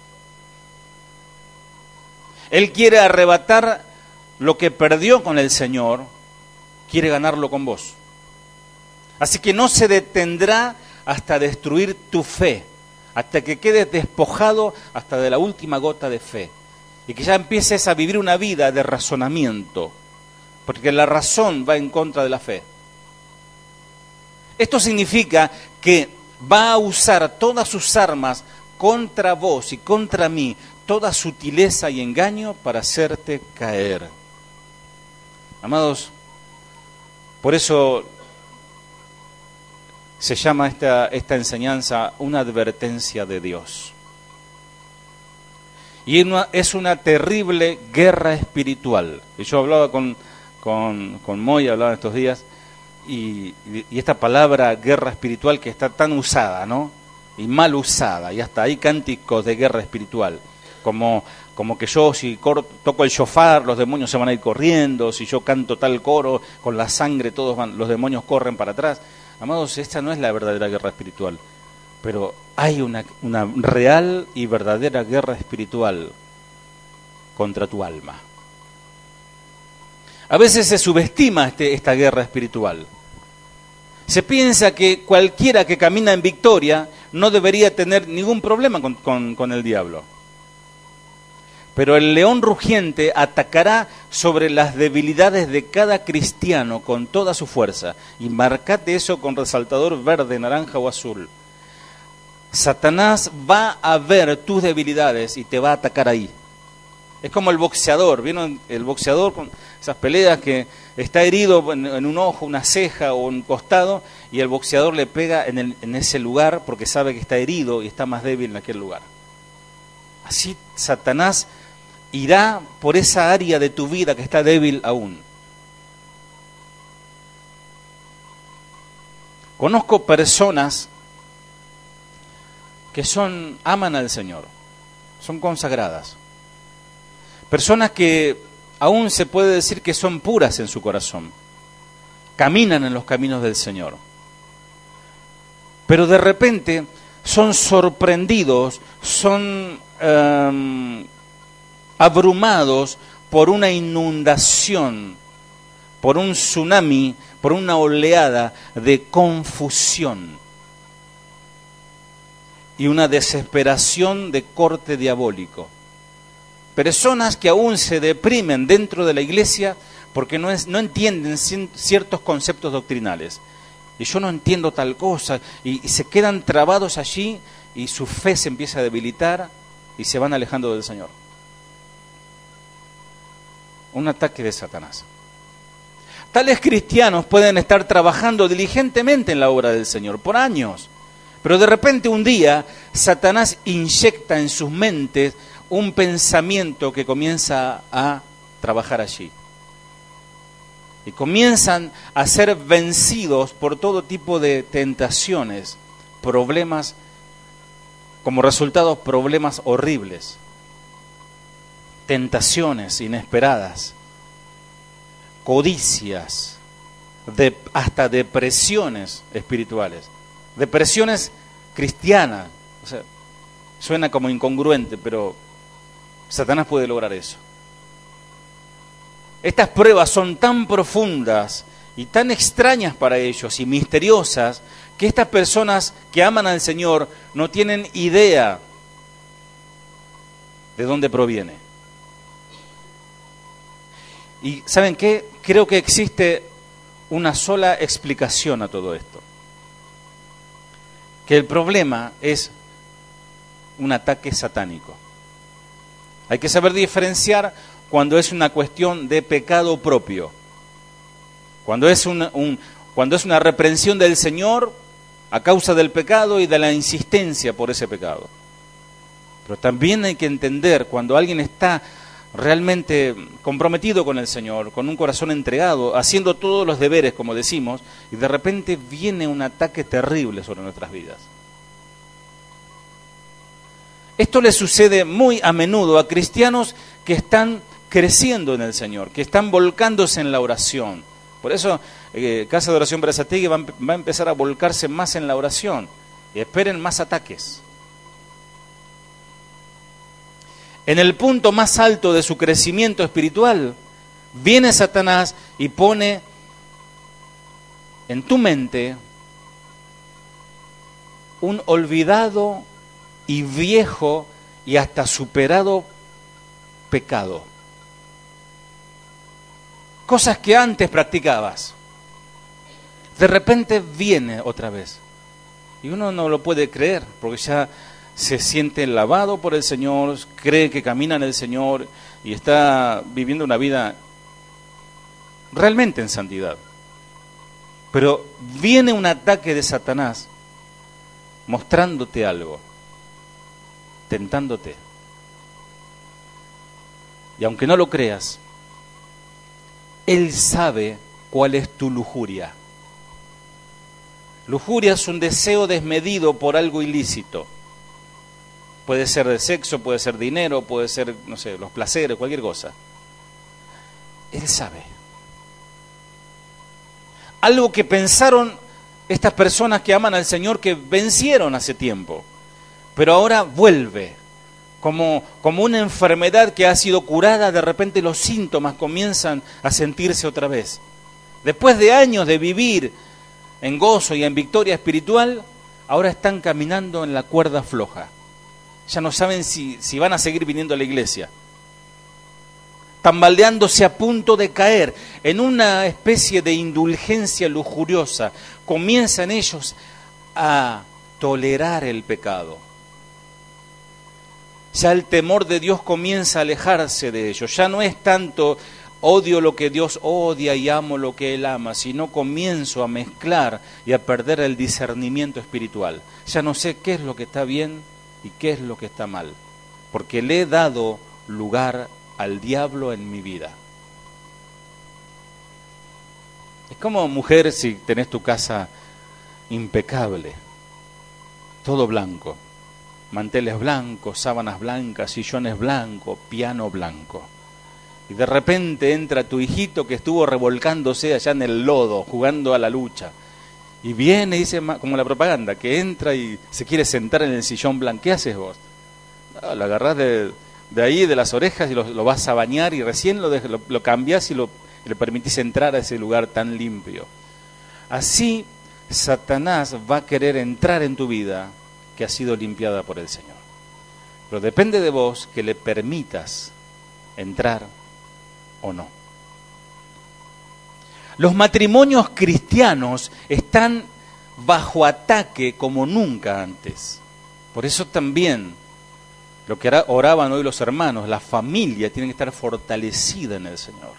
Él quiere arrebatar lo que perdió con el Señor, quiere ganarlo con vos. Así que no se detendrá hasta destruir tu fe, hasta que quedes despojado hasta de la última gota de fe, y que ya empieces a vivir una vida de razonamiento, porque la razón va en contra de la fe. Esto significa que va a usar todas sus armas contra vos y contra mí, toda sutileza y engaño para hacerte caer. Amados, por eso se llama esta, esta enseñanza una advertencia de Dios. Y una, es una terrible guerra espiritual. Y yo hablaba con, con, con Moy, hablaba estos días, y, y esta palabra guerra espiritual que está tan usada, ¿no? Y mal usada, y hasta hay cánticos de guerra espiritual, como, como que yo si cor, toco el shofar, los demonios se van a ir corriendo, si yo canto tal coro, con la sangre todos van, los demonios corren para atrás. Amados, esta no es la verdadera guerra espiritual, pero hay una, una real y verdadera guerra espiritual contra tu alma. A veces se subestima este, esta guerra espiritual. Se piensa que cualquiera que camina en victoria no debería tener ningún problema con, con, con el diablo. Pero el león rugiente atacará sobre las debilidades de cada cristiano con toda su fuerza. Y marcate eso con resaltador verde, naranja o azul. Satanás va a ver tus debilidades y te va a atacar ahí. Es como el boxeador, ¿vieron? El boxeador con esas peleas que está herido en, en un ojo, una ceja o un costado, y el boxeador le pega en, el, en ese lugar porque sabe que está herido y está más débil en aquel lugar. Así Satanás irá por esa área de tu vida que está débil aún. Conozco personas que son aman al Señor, son consagradas. Personas que aún se puede decir que son puras en su corazón, caminan en los caminos del Señor. Pero de repente son sorprendidos, son um, abrumados por una inundación, por un tsunami, por una oleada de confusión y una desesperación de corte diabólico. Personas que aún se deprimen dentro de la iglesia porque no, es, no entienden ciertos conceptos doctrinales. Y yo no entiendo tal cosa, y, y se quedan trabados allí, y su fe se empieza a debilitar, y se van alejando del Señor. Un ataque de Satanás. Tales cristianos pueden estar trabajando diligentemente en la obra del Señor por años, pero de repente un día Satanás inyecta en sus mentes un pensamiento que comienza a trabajar allí. Y comienzan a ser vencidos por todo tipo de tentaciones, problemas, como resultado problemas horribles, tentaciones inesperadas, codicias, de, hasta depresiones espirituales, depresiones cristianas. O sea, suena como incongruente, pero Satanás puede lograr eso. Estas pruebas son tan profundas y tan extrañas para ellos y misteriosas que estas personas que aman al Señor no tienen idea de dónde proviene. Y ¿saben qué? Creo que existe una sola explicación a todo esto. Que el problema es un ataque satánico. Hay que saber diferenciar cuando es una cuestión de pecado propio. Cuando es una, un, cuando es una reprensión del Señor a causa del pecado y de la insistencia por ese pecado. Pero también hay que entender cuando alguien está realmente comprometido con el Señor, con un corazón entregado, haciendo todos los deberes, como decimos, y de repente viene un ataque terrible sobre nuestras vidas. Esto le sucede muy a menudo a cristianos que están creciendo en el Señor, que están volcándose en la oración. Por eso eh, Casa de Oración Berazategui va, va a empezar a volcarse más en la oración. Y esperen más ataques. En el punto más alto de su crecimiento espiritual, viene Satanás y pone en tu mente un olvidado y viejo y hasta superado pecado. Cosas que antes practicabas, de repente viene otra vez. Y uno no lo puede creer, porque ya se siente lavado por el Señor, cree que camina en el Señor y está viviendo una vida realmente en santidad. Pero viene un ataque de Satanás mostrándote algo, tentándote. Y aunque no lo creas, él sabe cuál es tu lujuria. Lujuria es un deseo desmedido por algo ilícito. Puede ser de sexo, puede ser dinero, puede ser, no sé, los placeres, cualquier cosa. Él sabe. Algo que pensaron estas personas que aman al Señor que vencieron hace tiempo, pero ahora vuelve. Como, como una enfermedad que ha sido curada, de repente los síntomas comienzan a sentirse otra vez. Después de años de vivir en gozo y en victoria espiritual, ahora están caminando en la cuerda floja. Ya no saben si, si van a seguir viniendo a la iglesia. Tambaleándose a punto de caer en una especie de indulgencia lujuriosa. Comienzan ellos a tolerar el pecado. Ya el temor de Dios comienza a alejarse de ellos. Ya no es tanto odio lo que Dios odia y amo lo que Él ama, sino comienzo a mezclar y a perder el discernimiento espiritual. Ya no sé qué es lo que está bien y qué es lo que está mal, porque le he dado lugar al diablo en mi vida. Es como mujer si tenés tu casa impecable, todo blanco. Manteles blancos, sábanas blancas, sillones blancos, piano blanco. Y de repente entra tu hijito que estuvo revolcándose allá en el lodo, jugando a la lucha. Y viene y dice, como la propaganda, que entra y se quiere sentar en el sillón blanco. ¿Qué haces vos? No, lo agarrás de, de ahí, de las orejas, y lo, lo vas a bañar y recién lo, lo, lo cambiás y lo, le permitís entrar a ese lugar tan limpio. Así Satanás va a querer entrar en tu vida, que ha sido limpiada por el Señor. Pero depende de vos que le permitas entrar o no. Los matrimonios cristianos están bajo ataque como nunca antes. Por eso también, lo que oraban hoy los hermanos, la familia tiene que estar fortalecida en el Señor.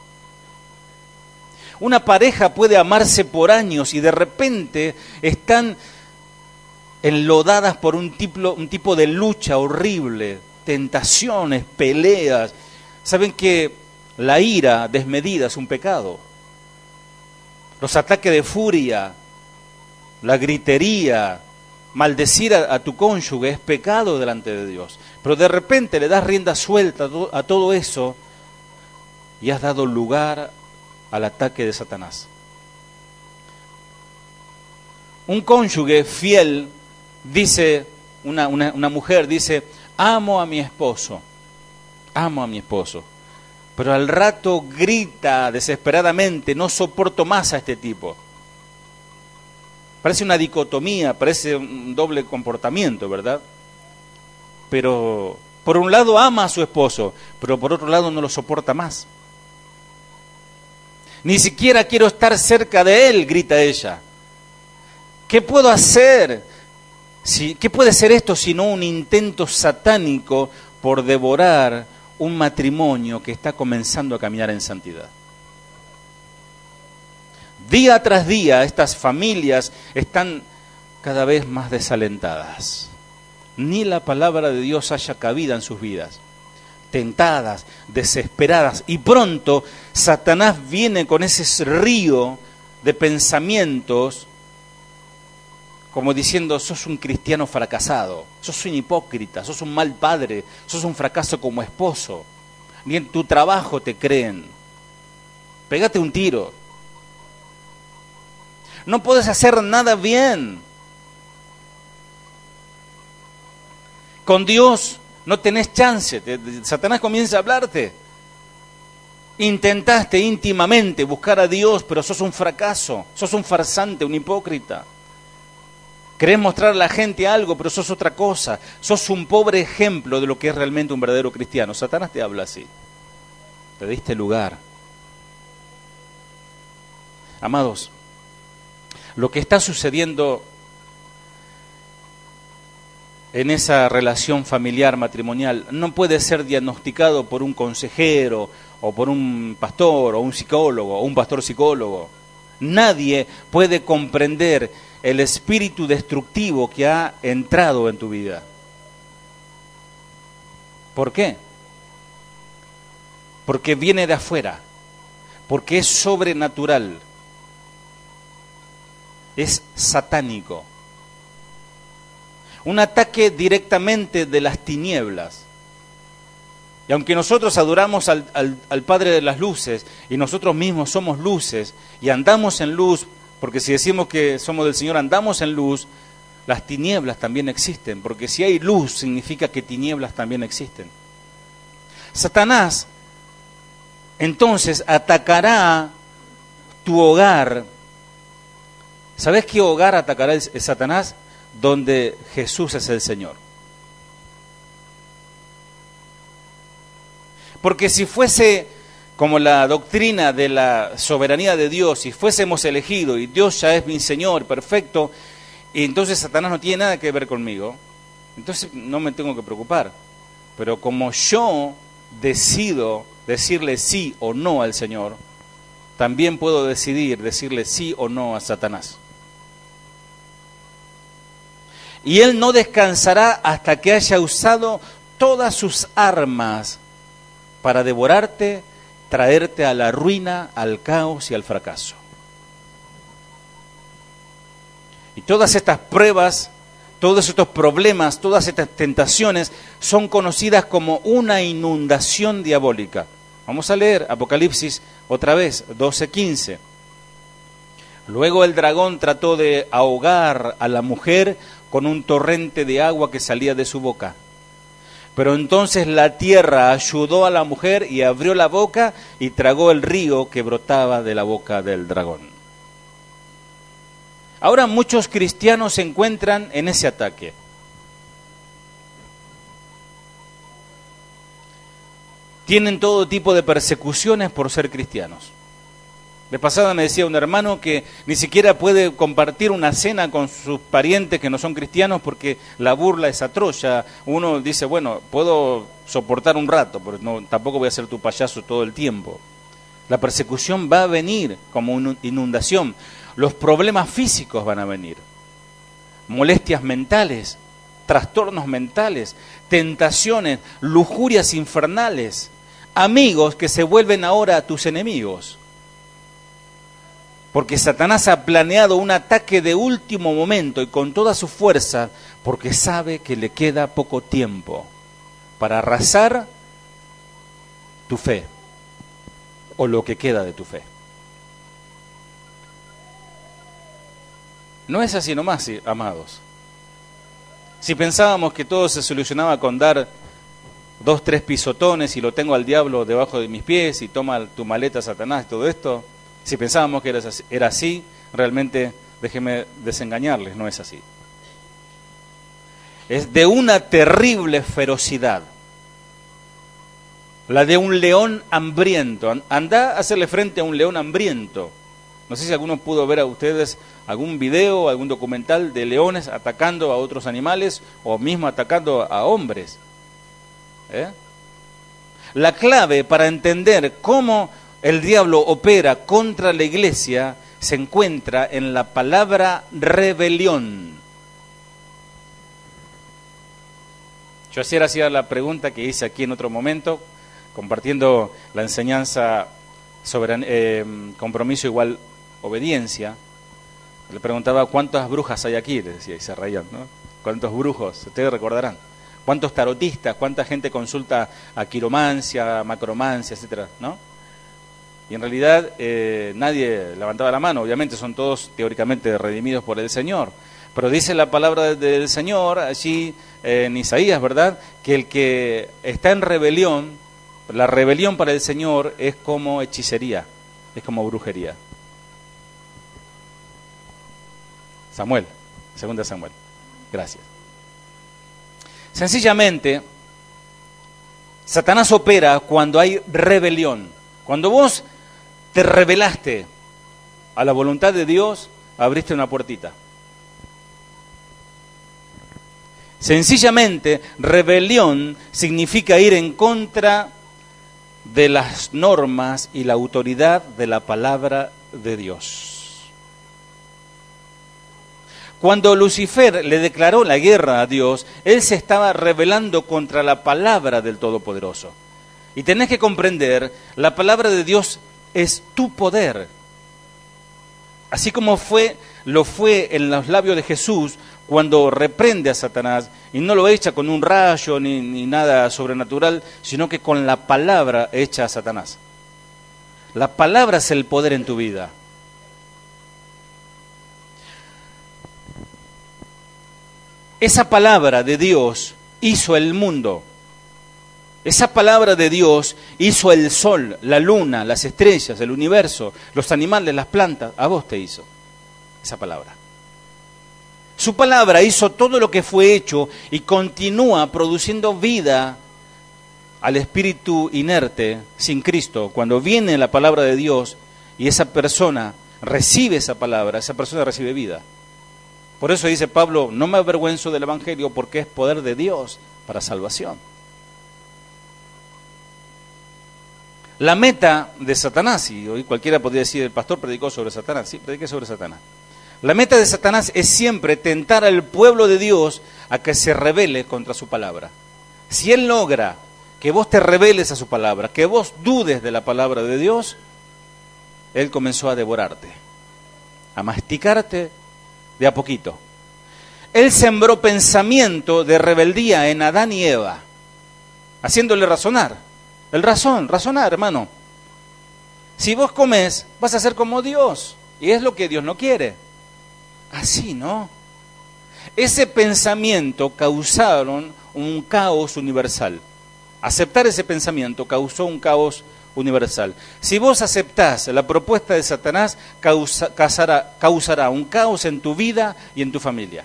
Una pareja puede amarse por años y de repente están enlodadas por un tipo, un tipo de lucha horrible, tentaciones, peleas. Saben que la ira desmedida es un pecado. Los ataques de furia, la gritería, maldecir a, a tu cónyuge es pecado delante de Dios. Pero de repente le das rienda suelta a todo eso y has dado lugar al ataque de Satanás. Un cónyuge fiel dice, una, una, una mujer dice, amo a mi esposo, amo a mi esposo, pero al rato grita desesperadamente, no soporto más a este tipo. Parece una dicotomía, parece un doble comportamiento, ¿verdad? Pero por un lado ama a su esposo, pero por otro lado no lo soporta más. Ni siquiera quiero estar cerca de él, grita ella. ¿Qué puedo hacer? Si, ¿Qué puede ser esto sino un intento satánico por devorar un matrimonio que está comenzando a caminar en santidad? Día tras día estas familias están cada vez más desalentadas. Ni la palabra de Dios haya cabida en sus vidas. Tentadas, desesperadas. Y pronto Satanás viene con ese río de pensamientos como diciendo, sos un cristiano fracasado, sos un hipócrita, sos un mal padre, sos un fracaso como esposo. ni en tu trabajo te creen. Pégate un tiro. No puedes hacer nada bien. Con Dios no tenés chance. Satanás comienza a hablarte. Intentaste íntimamente buscar a Dios, pero sos un fracaso. Sos un farsante, un hipócrita. Querés mostrar a la gente algo, pero sos otra cosa. Sos un pobre ejemplo de lo que es realmente un verdadero cristiano. Satanás te habla así. Te diste lugar. Amados, lo que está sucediendo en esa relación familiar, matrimonial, no puede ser diagnosticado por un consejero, o por un pastor, o un psicólogo, o un pastor psicólogo. Nadie puede comprender el espíritu destructivo que ha entrado en tu vida. ¿Por qué? Porque viene de afuera, porque es sobrenatural, es satánico. Un ataque directamente de las tinieblas. Y aunque nosotros adoramos al, al, al Padre de las luces, y nosotros mismos somos luces, y andamos en luz, porque si decimos que somos del Señor, andamos en luz, las tinieblas también existen, porque si hay luz, significa que tinieblas también existen. Satanás, entonces, atacará tu hogar. ¿Sabes qué hogar atacará el, el Satanás? Donde Jesús es el Señor. Porque si fuese como la doctrina de la soberanía de Dios, si fuésemos elegidos y Dios ya es mi Señor, perfecto, y entonces Satanás no tiene nada que ver conmigo, entonces no me tengo que preocupar. Pero como yo decido decirle sí o no al Señor, también puedo decidir decirle sí o no a Satanás. Y él no descansará hasta que haya usado todas sus armas para devorarte, traerte a la ruina, al caos y al fracaso. Y todas estas pruebas, todos estos problemas, todas estas tentaciones son conocidas como una inundación diabólica. Vamos a leer Apocalipsis otra vez, doce quince. Luego el dragón trató de ahogar a la mujer con un torrente de agua que salía de su boca. Pero entonces la tierra ayudó a la mujer y abrió la boca y tragó el río que brotaba de la boca del dragón. Ahora muchos cristianos se encuentran en ese ataque. Tienen todo tipo de persecuciones por ser cristianos. De pasada me decía un hermano que ni siquiera puede compartir una cena con sus parientes que no son cristianos porque la burla es atroz. Ya uno dice, bueno, puedo soportar un rato, pero no, tampoco voy a ser tu payaso todo el tiempo. La persecución va a venir como una inundación. Los problemas físicos van a venir. Molestias mentales, trastornos mentales, tentaciones, lujurias infernales, amigos que se vuelven ahora tus enemigos. Porque Satanás ha planeado un ataque de último momento y con toda su fuerza, porque sabe que le queda poco tiempo para arrasar tu fe, o lo que queda de tu fe. No es así nomás, amados. Si pensábamos que todo se solucionaba con dar dos, tres pisotones y lo tengo al diablo debajo de mis pies y toma tu maleta, Satanás, todo esto... Si pensábamos que era así, era así, realmente déjenme desengañarles, no es así. Es de una terrible ferocidad, la de un león hambriento. Andá a hacerle frente a un león hambriento. No sé si alguno pudo ver a ustedes algún video, algún documental de leones atacando a otros animales o mismo atacando a hombres. ¿Eh? La clave para entender cómo el diablo opera contra la iglesia se encuentra en la palabra rebelión. Yo ayer hacía la pregunta que hice aquí en otro momento, compartiendo la enseñanza sobre eh, compromiso igual obediencia. Le preguntaba cuántas brujas hay aquí, le decía, y se reían, ¿no? ¿Cuántos brujos? Ustedes recordarán. ¿Cuántos tarotistas? ¿Cuánta gente consulta a quiromancia, macromancia, etcétera, ¿no? Y en realidad eh, nadie levantaba la mano. Obviamente son todos teóricamente redimidos por el Señor. Pero dice la palabra del Señor allí eh, en Isaías, ¿verdad? Que el que está en rebelión, la rebelión para el Señor es como hechicería, es como brujería. Samuel, segunda Samuel. Gracias. Sencillamente, Satanás opera cuando hay rebelión. Cuando vos te rebelaste a la voluntad de Dios, abriste una puertita. Sencillamente, rebelión significa ir en contra de las normas y la autoridad de la palabra de Dios. Cuando Lucifer le declaró la guerra a Dios, él se estaba rebelando contra la palabra del Todopoderoso. Y tenés que comprender, la palabra de Dios es tu poder. Así como fue, lo fue en los labios de Jesús cuando reprende a Satanás, y no lo echa con un rayo ni, ni nada sobrenatural, sino que con la palabra echa a Satanás. La palabra es el poder en tu vida. Esa palabra de Dios hizo el mundo. Esa palabra de Dios hizo el sol, la luna, las estrellas, el universo, los animales, las plantas. A vos te hizo esa palabra. Su palabra hizo todo lo que fue hecho y continúa produciendo vida al espíritu inerte sin Cristo. Cuando viene la palabra de Dios y esa persona recibe esa palabra, esa persona recibe vida. Por eso dice Pablo, no me avergüenzo del Evangelio porque es poder de Dios para salvación. La meta de Satanás, y hoy cualquiera podría decir, el pastor predicó sobre Satanás, sí, prediqué sobre Satanás. La meta de Satanás es siempre tentar al pueblo de Dios a que se rebele contra su palabra. Si él logra que vos te rebeles a su palabra, que vos dudes de la palabra de Dios, él comenzó a devorarte, a masticarte de a poquito. Él sembró pensamiento de rebeldía en Adán y Eva, haciéndole razonar. El razón, razonar, hermano. Si vos comés, vas a ser como Dios, y es lo que Dios no quiere. Así, ¿no? Ese pensamiento causaron un caos universal. Aceptar ese pensamiento causó un caos universal. Si vos aceptás la propuesta de Satanás, causa, causará, causará un caos en tu vida y en tu familia.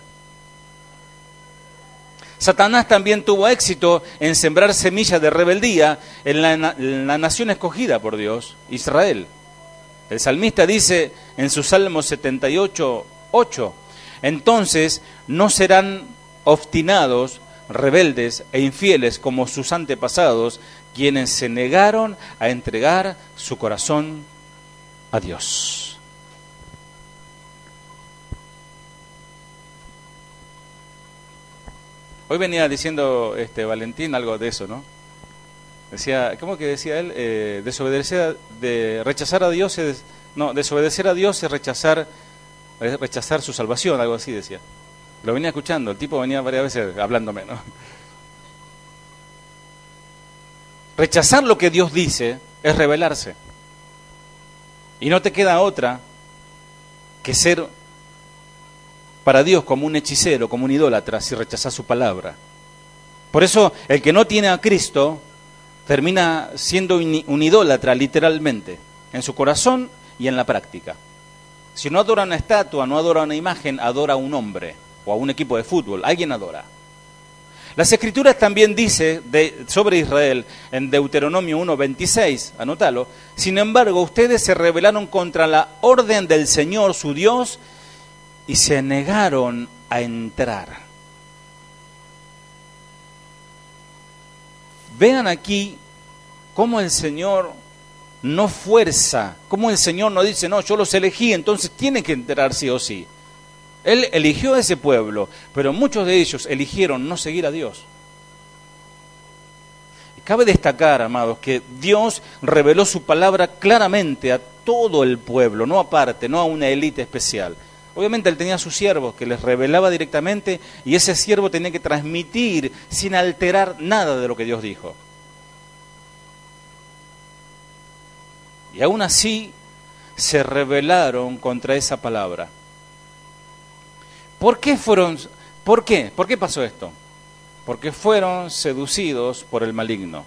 Satanás también tuvo éxito en sembrar semillas de rebeldía en la, en la nación escogida por Dios, Israel. El salmista dice en su Salmo setenta y ocho, ocho, entonces no serán obstinados, rebeldes e infieles como sus antepasados, quienes se negaron a entregar su corazón a Dios. Hoy venía diciendo este Valentín algo de eso, ¿no? Decía, ¿cómo que decía él? Eh, desobedecer, de rechazar a Dios es, no, desobedecer a Dios es rechazar, es rechazar su salvación, algo así decía. Lo venía escuchando, el tipo venía varias veces hablándome, ¿no? Rechazar lo que Dios dice es rebelarse. Y no te queda otra que ser para Dios como un hechicero, como un idólatra, si rechazas su palabra. Por eso, el que no tiene a Cristo termina siendo un idólatra literalmente, en su corazón y en la práctica. Si no adora una estatua, no adora una imagen, adora a un hombre o a un equipo de fútbol, alguien adora. Las Escrituras también dice de, sobre Israel en Deuteronomio uno veintiséis, anótalo, sin embargo ustedes se rebelaron contra la orden del Señor su Dios y se negaron a entrar. Vean aquí cómo el Señor no fuerza, cómo el Señor no dice, no, yo los elegí, entonces tienen que entrar sí o sí. Él eligió a ese pueblo, pero muchos de ellos eligieron no seguir a Dios. Y cabe destacar, amados, que Dios reveló su palabra claramente a todo el pueblo, no aparte, no a una élite especial. Obviamente él tenía a sus siervos que les revelaba directamente y ese siervo tenía que transmitir sin alterar nada de lo que Dios dijo. Y aún así se rebelaron contra esa palabra. ¿Por qué fueron? ¿Por qué? ¿Por qué pasó esto? Porque fueron seducidos por el maligno,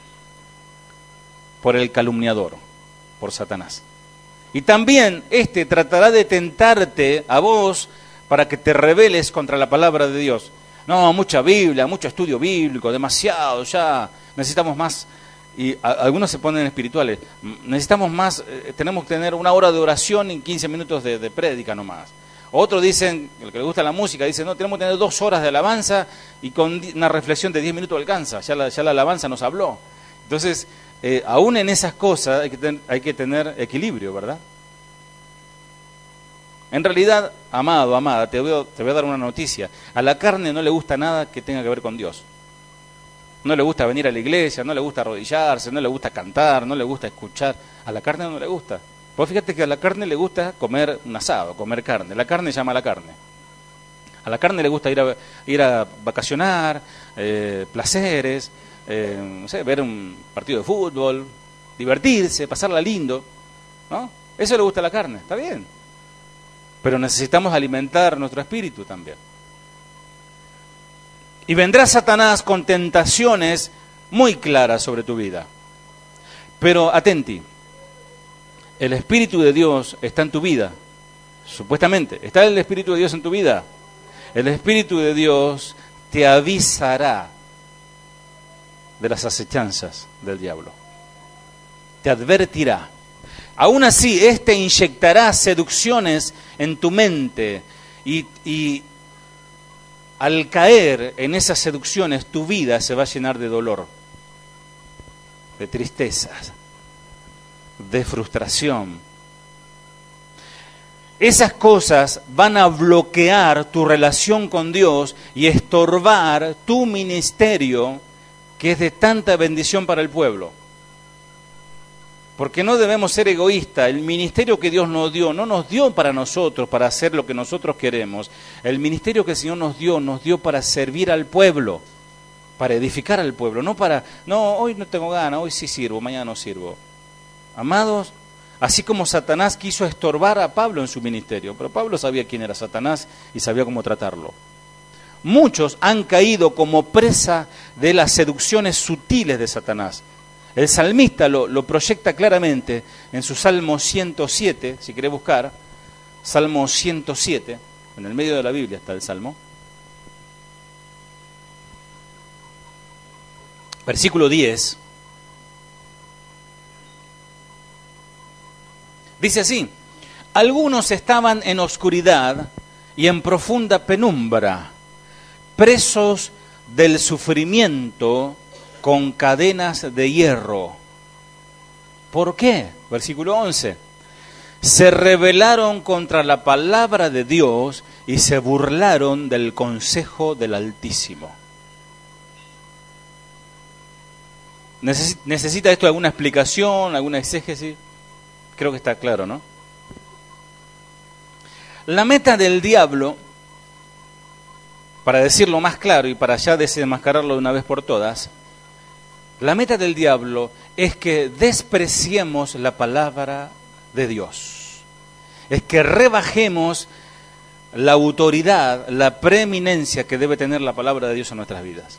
por el calumniador, por Satanás. Y también este tratará de tentarte a vos para que te rebeles contra la palabra de Dios. No, mucha Biblia, mucho estudio bíblico, demasiado, ya necesitamos más. Y a, algunos se ponen espirituales. Necesitamos más, eh, tenemos que tener una hora de oración y quince minutos de, de prédica nomás. Otros dicen, el que le gusta la música, dice, no, tenemos que tener dos horas de alabanza y con una reflexión de diez minutos alcanza, ya la, ya la alabanza nos habló. Entonces, eh, aún en esas cosas hay que, ten, hay que tener equilibrio, ¿verdad? En realidad, amado, amada, te voy, a, te voy a dar una noticia. A la carne no le gusta nada que tenga que ver con Dios. No le gusta venir a la iglesia, no le gusta arrodillarse, no le gusta cantar, no le gusta escuchar. A la carne no le gusta. Pues fíjate que a la carne le gusta comer un asado, comer carne. La carne llama a la carne. A la carne le gusta ir a, ir a vacacionar, eh, placeres, eh, no sé, ver un partido de fútbol, divertirse, pasarla lindo, ¿no? Eso le gusta a la carne, está bien. Pero necesitamos alimentar nuestro espíritu también. Y vendrá Satanás con tentaciones muy claras sobre tu vida. Pero atenti, el Espíritu de Dios está en tu vida, supuestamente. ¿Está el Espíritu de Dios en tu vida? El Espíritu de Dios te avisará de las acechanzas del diablo. Te advertirá. Aún así, éste inyectará seducciones en tu mente y, y al caer en esas seducciones, tu vida se va a llenar de dolor, de tristezas, de frustración. Esas cosas van a bloquear tu relación con Dios y estorbar tu ministerio, que es de tanta bendición para el pueblo. Porque no debemos ser egoístas. El ministerio que Dios nos dio, no nos dio para nosotros, para hacer lo que nosotros queremos. El ministerio que el Señor nos dio, nos dio para servir al pueblo, para edificar al pueblo. No para, no, hoy no tengo ganas, hoy sí sirvo, mañana no sirvo. Amados, así como Satanás quiso estorbar a Pablo en su ministerio, pero Pablo sabía quién era Satanás y sabía cómo tratarlo. Muchos han caído como presa de las seducciones sutiles de Satanás. El salmista lo, lo proyecta claramente en su Salmo ciento siete, si querés buscar, Salmo ciento siete, en el medio de la Biblia está el Salmo. Versículo diez. Dice así: algunos estaban en oscuridad y en profunda penumbra, presos del sufrimiento con cadenas de hierro. ¿Por qué? Versículo once. Se rebelaron contra la palabra de Dios y se burlaron del consejo del Altísimo. ¿Necesita esto alguna explicación, alguna exégesis? Creo que está claro, ¿no? La meta del diablo, para decirlo más claro y para ya desenmascararlo de una vez por todas, la meta del diablo es que despreciemos la palabra de Dios. Es que rebajemos la autoridad, la preeminencia que debe tener la palabra de Dios en nuestras vidas.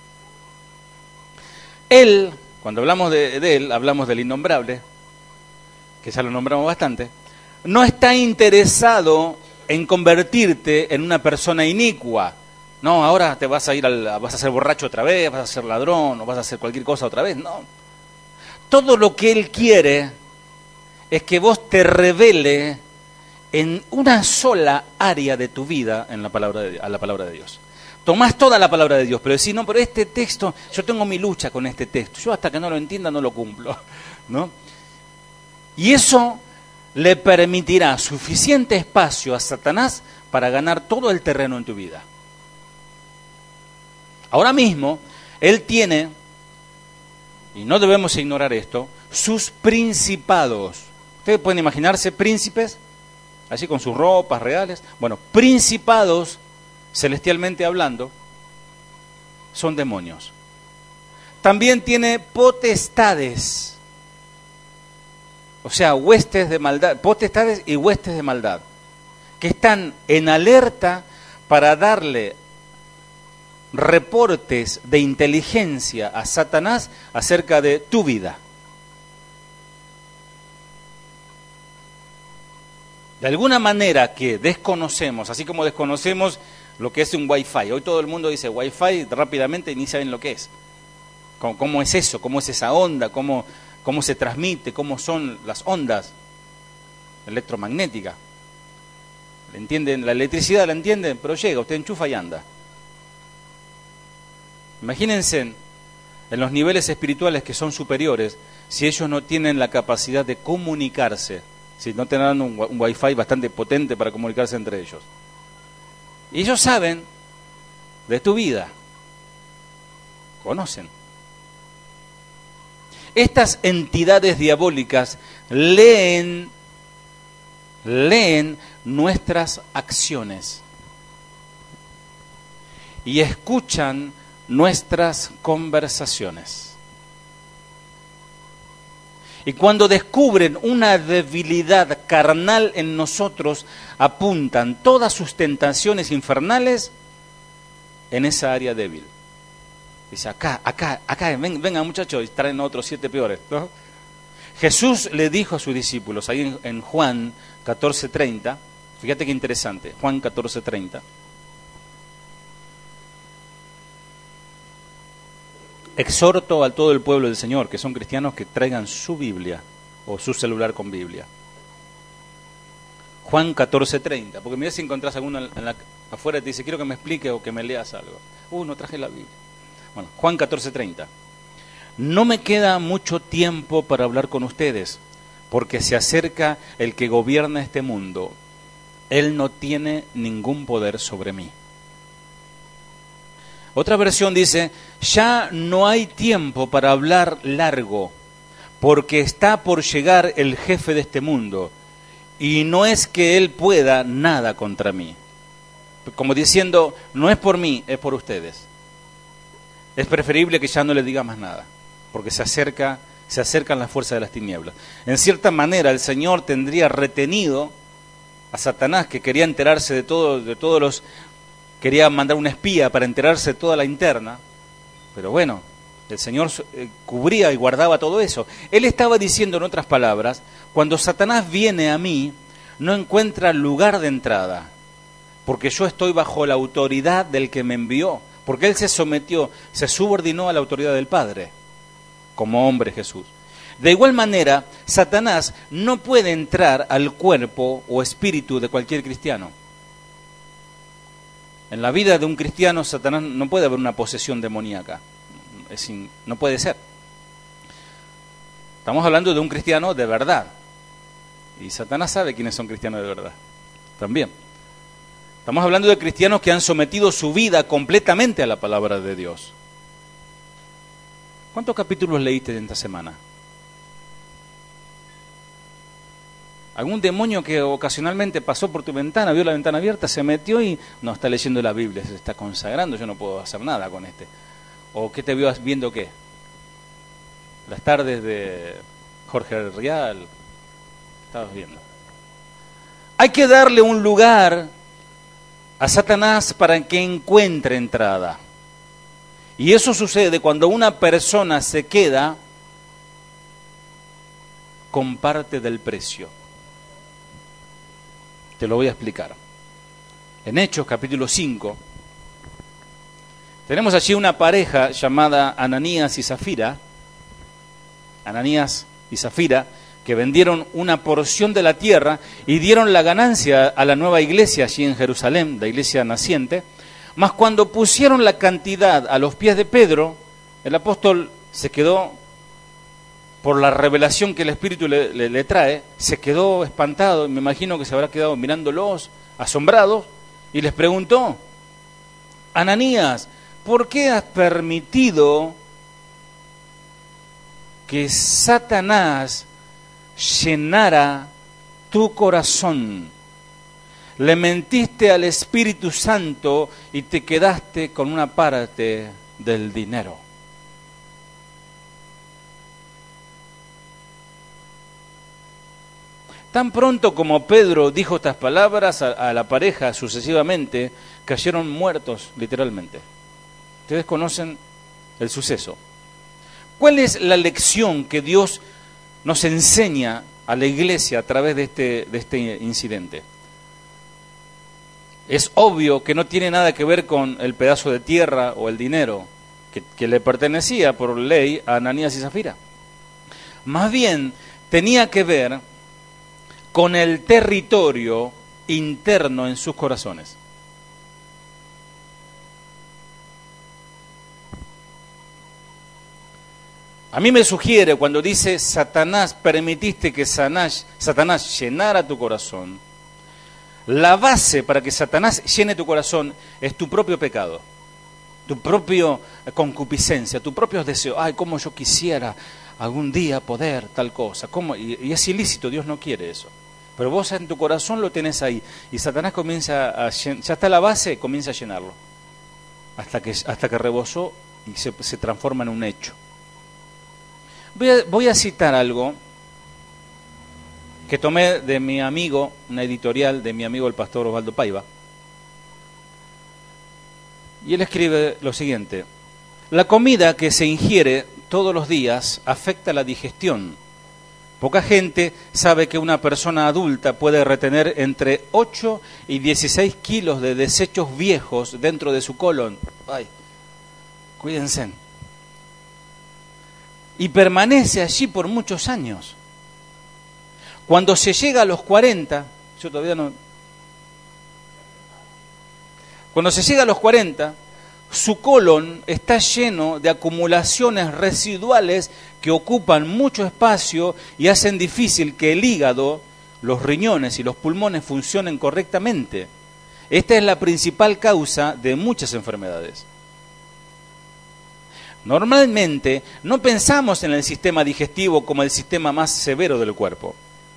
Él, cuando hablamos de, de él, hablamos del innombrable, que ya lo nombramos bastante, no está interesado en convertirte en una persona inicua. No, ahora te vas a ir al, vas a ser borracho otra vez, vas a ser ladrón, o vas a hacer cualquier cosa otra vez. No. Todo lo que él quiere es que vos te revele en una sola área de tu vida en la palabra de, a la palabra de Dios. Tomás toda la palabra de Dios, pero decís, no, pero este texto, yo tengo mi lucha con este texto. Yo hasta que no lo entienda no lo cumplo, ¿no? Y eso le permitirá suficiente espacio a Satanás para ganar todo el terreno en tu vida. Ahora mismo, él tiene, y no debemos ignorar esto, sus principados. ¿Ustedes pueden imaginarse príncipes? así con sus ropas reales. Bueno, principados, celestialmente hablando, son demonios. También tiene potestades, o sea, huestes de maldad, potestades y huestes de maldad, que están en alerta para darle reportes de inteligencia a Satanás acerca de tu vida. De alguna manera que desconocemos, así como desconocemos lo que es un Wi-Fi. Hoy todo el mundo dice Wi-Fi rápidamente y ni saben lo que es. ¿Cómo, cómo es eso? ¿Cómo es esa onda? ¿Cómo, cómo se transmite? ¿Cómo son las ondas electromagnéticas? ¿Le entienden? La electricidad la entienden, pero llega, usted enchufa y anda. Imagínense en, en los niveles espirituales que son superiores, si ellos no tienen la capacidad de comunicarse, si no tendrán un, un Wi-Fi bastante potente para comunicarse entre ellos. Y ellos saben de tu vida, conocen. Estas entidades diabólicas leen, leen nuestras acciones y escuchan nuestras conversaciones. Y cuando descubren una debilidad carnal en nosotros, apuntan todas sus tentaciones infernales en esa área débil. Dice, acá, acá, acá, ven, vengan muchachos, y traen otros siete peores, ¿no? Jesús le dijo a sus discípulos, ahí en, en Juan catorce treinta, fíjate qué interesante, Juan catorce treinta. Exhorto a todo el pueblo del Señor, que son cristianos, que traigan su Biblia o su celular con Biblia. Juan catorce treinta, porque mirá si encontrás alguno en la, afuera y te dice, quiero que me explique o que me leas algo. Uh, no traje la Biblia. Bueno, Juan catorce treinta. No me queda mucho tiempo para hablar con ustedes, porque se acerca el que gobierna este mundo. Él no tiene ningún poder sobre mí. Otra versión dice, ya no hay tiempo para hablar largo, porque está por llegar el jefe de este mundo, y no es que él pueda nada contra mí. Como diciendo, no es por mí, es por ustedes. Es preferible que ya no le diga más nada, porque se acerca, se acercan las fuerzas de las tinieblas. En cierta manera, el Señor tendría retenido a Satanás, que quería enterarse de todo, de todos los... Quería mandar un espía para enterarse de toda la interna, pero bueno, el Señor eh, cubría y guardaba todo eso. Él estaba diciendo, en otras palabras, cuando Satanás viene a mí, no encuentra lugar de entrada, porque yo estoy bajo la autoridad del que me envió, porque Él se sometió, se subordinó a la autoridad del Padre, como hombre Jesús. De igual manera, Satanás no puede entrar al cuerpo o espíritu de cualquier cristiano. En la vida de un cristiano, Satanás no puede haber una posesión demoníaca. Es in, no puede ser. Estamos hablando de un cristiano de verdad. Y Satanás sabe quiénes son cristianos de verdad. También. Estamos hablando de cristianos que han sometido su vida completamente a la palabra de Dios. ¿Cuántos capítulos leíste en esta semana? Algún demonio que ocasionalmente pasó por tu ventana, vio la ventana abierta, se metió y no está leyendo la Biblia, se está consagrando, yo no puedo hacer nada con este. ¿O qué te vio viendo qué? Las tardes de Jorge Rial, estabas viendo. Hay que darle un lugar a Satanás para que encuentre entrada. Y eso sucede cuando una persona se queda con parte del precio. Te lo voy a explicar. En Hechos, capítulo cinco, tenemos allí una pareja llamada Ananías y Zafira, Ananías y Zafira, que vendieron una porción de la tierra y dieron la ganancia a la nueva iglesia allí en Jerusalén, la iglesia naciente, mas cuando pusieron la cantidad a los pies de Pedro, el apóstol se quedó, por la revelación que el Espíritu le, le, le trae, se quedó espantado, me imagino que se habrá quedado mirándolos, asombrados, y les preguntó, Ananías, ¿por qué has permitido que Satanás llenara tu corazón Le mentiste al Espíritu Santo y te quedaste con una parte del dinero. Tan pronto como Pedro dijo estas palabras a, a la pareja sucesivamente, cayeron muertos literalmente. Ustedes conocen el suceso. ¿Cuál es la lección que Dios nos enseña a la iglesia a través de este, de este incidente? Es obvio que no tiene nada que ver con el pedazo de tierra o el dinero que, que le pertenecía por ley a Ananías y Zafira. Más bien tenía que ver con el territorio interno en sus corazones. A mí me sugiere cuando dice Satanás, permitiste que Satanás, Satanás llenara tu corazón. La base para que Satanás llene tu corazón es tu propio pecado, tu propia concupiscencia, tus propios deseos. Ay, cómo yo quisiera algún día poder tal cosa. ¿Cómo? Y, y es ilícito, Dios no quiere eso. Pero vos en tu corazón lo tenés ahí. Y Satanás comienza a, ya está la base, comienza a llenarlo. Hasta que, hasta que rebosó y se, se transforma en un hecho. Voy a, voy a citar algo que tomé de mi amigo, una editorial de mi amigo el pastor Osvaldo Paiva. Y él escribe lo siguiente: la comida que se ingiere todos los días afecta la digestión. Poca gente sabe que una persona adulta puede retener entre ocho y dieciséis kilos de desechos viejos dentro de su colon. Ay, cuídense. Y permanece allí por muchos años. Cuando se llega a los cuarenta, yo todavía no... Cuando se llega a los cuarenta, su colon está lleno de acumulaciones residuales que ocupan mucho espacio y hacen difícil que el hígado, los riñones y los pulmones funcionen correctamente. Esta es la principal causa de muchas enfermedades. Normalmente no pensamos en el sistema digestivo como el sistema más severo del cuerpo.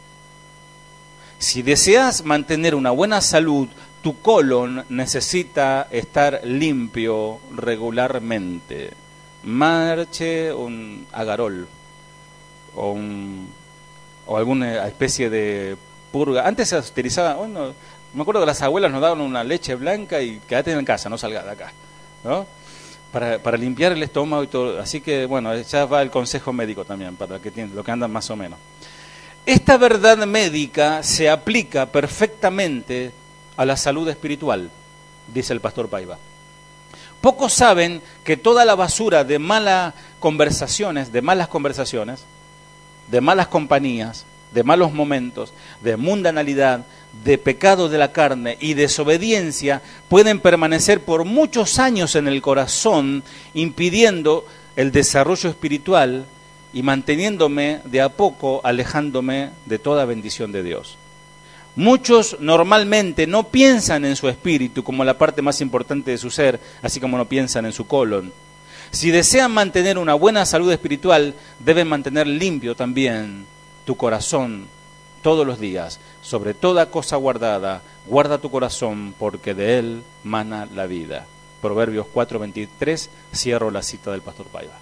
Si deseas mantener una buena salud, tu colon necesita estar limpio regularmente. Marche un agarol o, un, o alguna especie de purga. Antes se utilizaba, bueno, me acuerdo que las abuelas nos daban una leche blanca y quédate en casa, no salgas de acá, ¿no? Para, para limpiar el estómago y todo. Así que, bueno, ya va el consejo médico también, para que tienen, lo que andan más o menos. Esta verdad médica se aplica perfectamente a la salud espiritual, dice el pastor Paiva. Pocos saben que toda la basura de malas conversaciones, de malas conversaciones, de malas compañías, de malos momentos, de mundanalidad, de pecado de la carne y desobediencia pueden permanecer por muchos años en el corazón, impidiendo el desarrollo espiritual y manteniéndome de a poco alejándome de toda bendición de Dios. Muchos normalmente no piensan en su espíritu como la parte más importante de su ser, así como no piensan en su colon. Si desean mantener una buena salud espiritual, deben mantener limpio también tu corazón todos los días. Sobre toda cosa guardada, guarda tu corazón, porque de él mana la vida. Proverbios cuatro veintitrés, cierro la cita del pastor Paiva.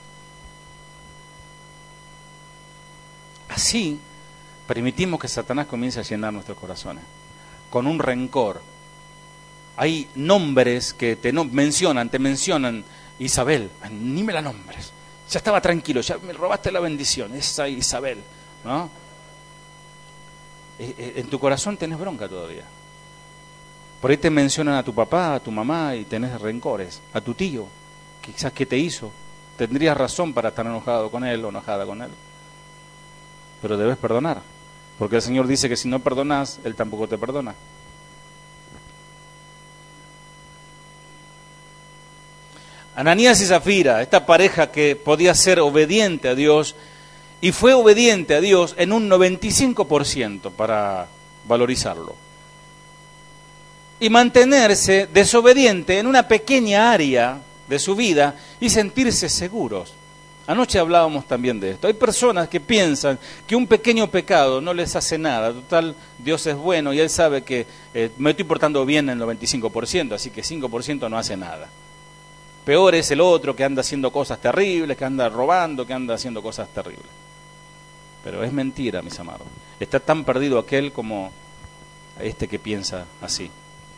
Así permitimos que Satanás comience a llenar nuestros corazones con un rencor. Hay nombres que te no, mencionan, te mencionan Isabel, ni me la nombres. Ya estaba tranquilo, ya me robaste la bendición, esa Isabel, ¿no? En tu corazón tenés bronca todavía. Por ahí te mencionan a tu papá, a tu mamá y tenés rencores, a tu tío, quizás qué te hizo. Tendrías razón para estar enojado con él o enojada con él. Pero debes perdonar, porque el Señor dice que si no perdonas, Él tampoco te perdona. Ananías y Zafira, esta pareja que podía ser obediente a Dios, y fue obediente a Dios en un noventa y cinco por ciento para valorizarlo. Y mantenerse desobediente en una pequeña área de su vida y sentirse seguros. Anoche hablábamos también de esto. Hay personas que piensan que un pequeño pecado no les hace nada. Total, Dios es bueno y Él sabe que eh, me estoy portando bien en el veinticinco por ciento, así que cinco por ciento no hace nada. Peor es el otro que anda haciendo cosas terribles, que anda robando, que anda haciendo cosas terribles. Pero es mentira, mis amados. Está tan perdido aquel como este que piensa así.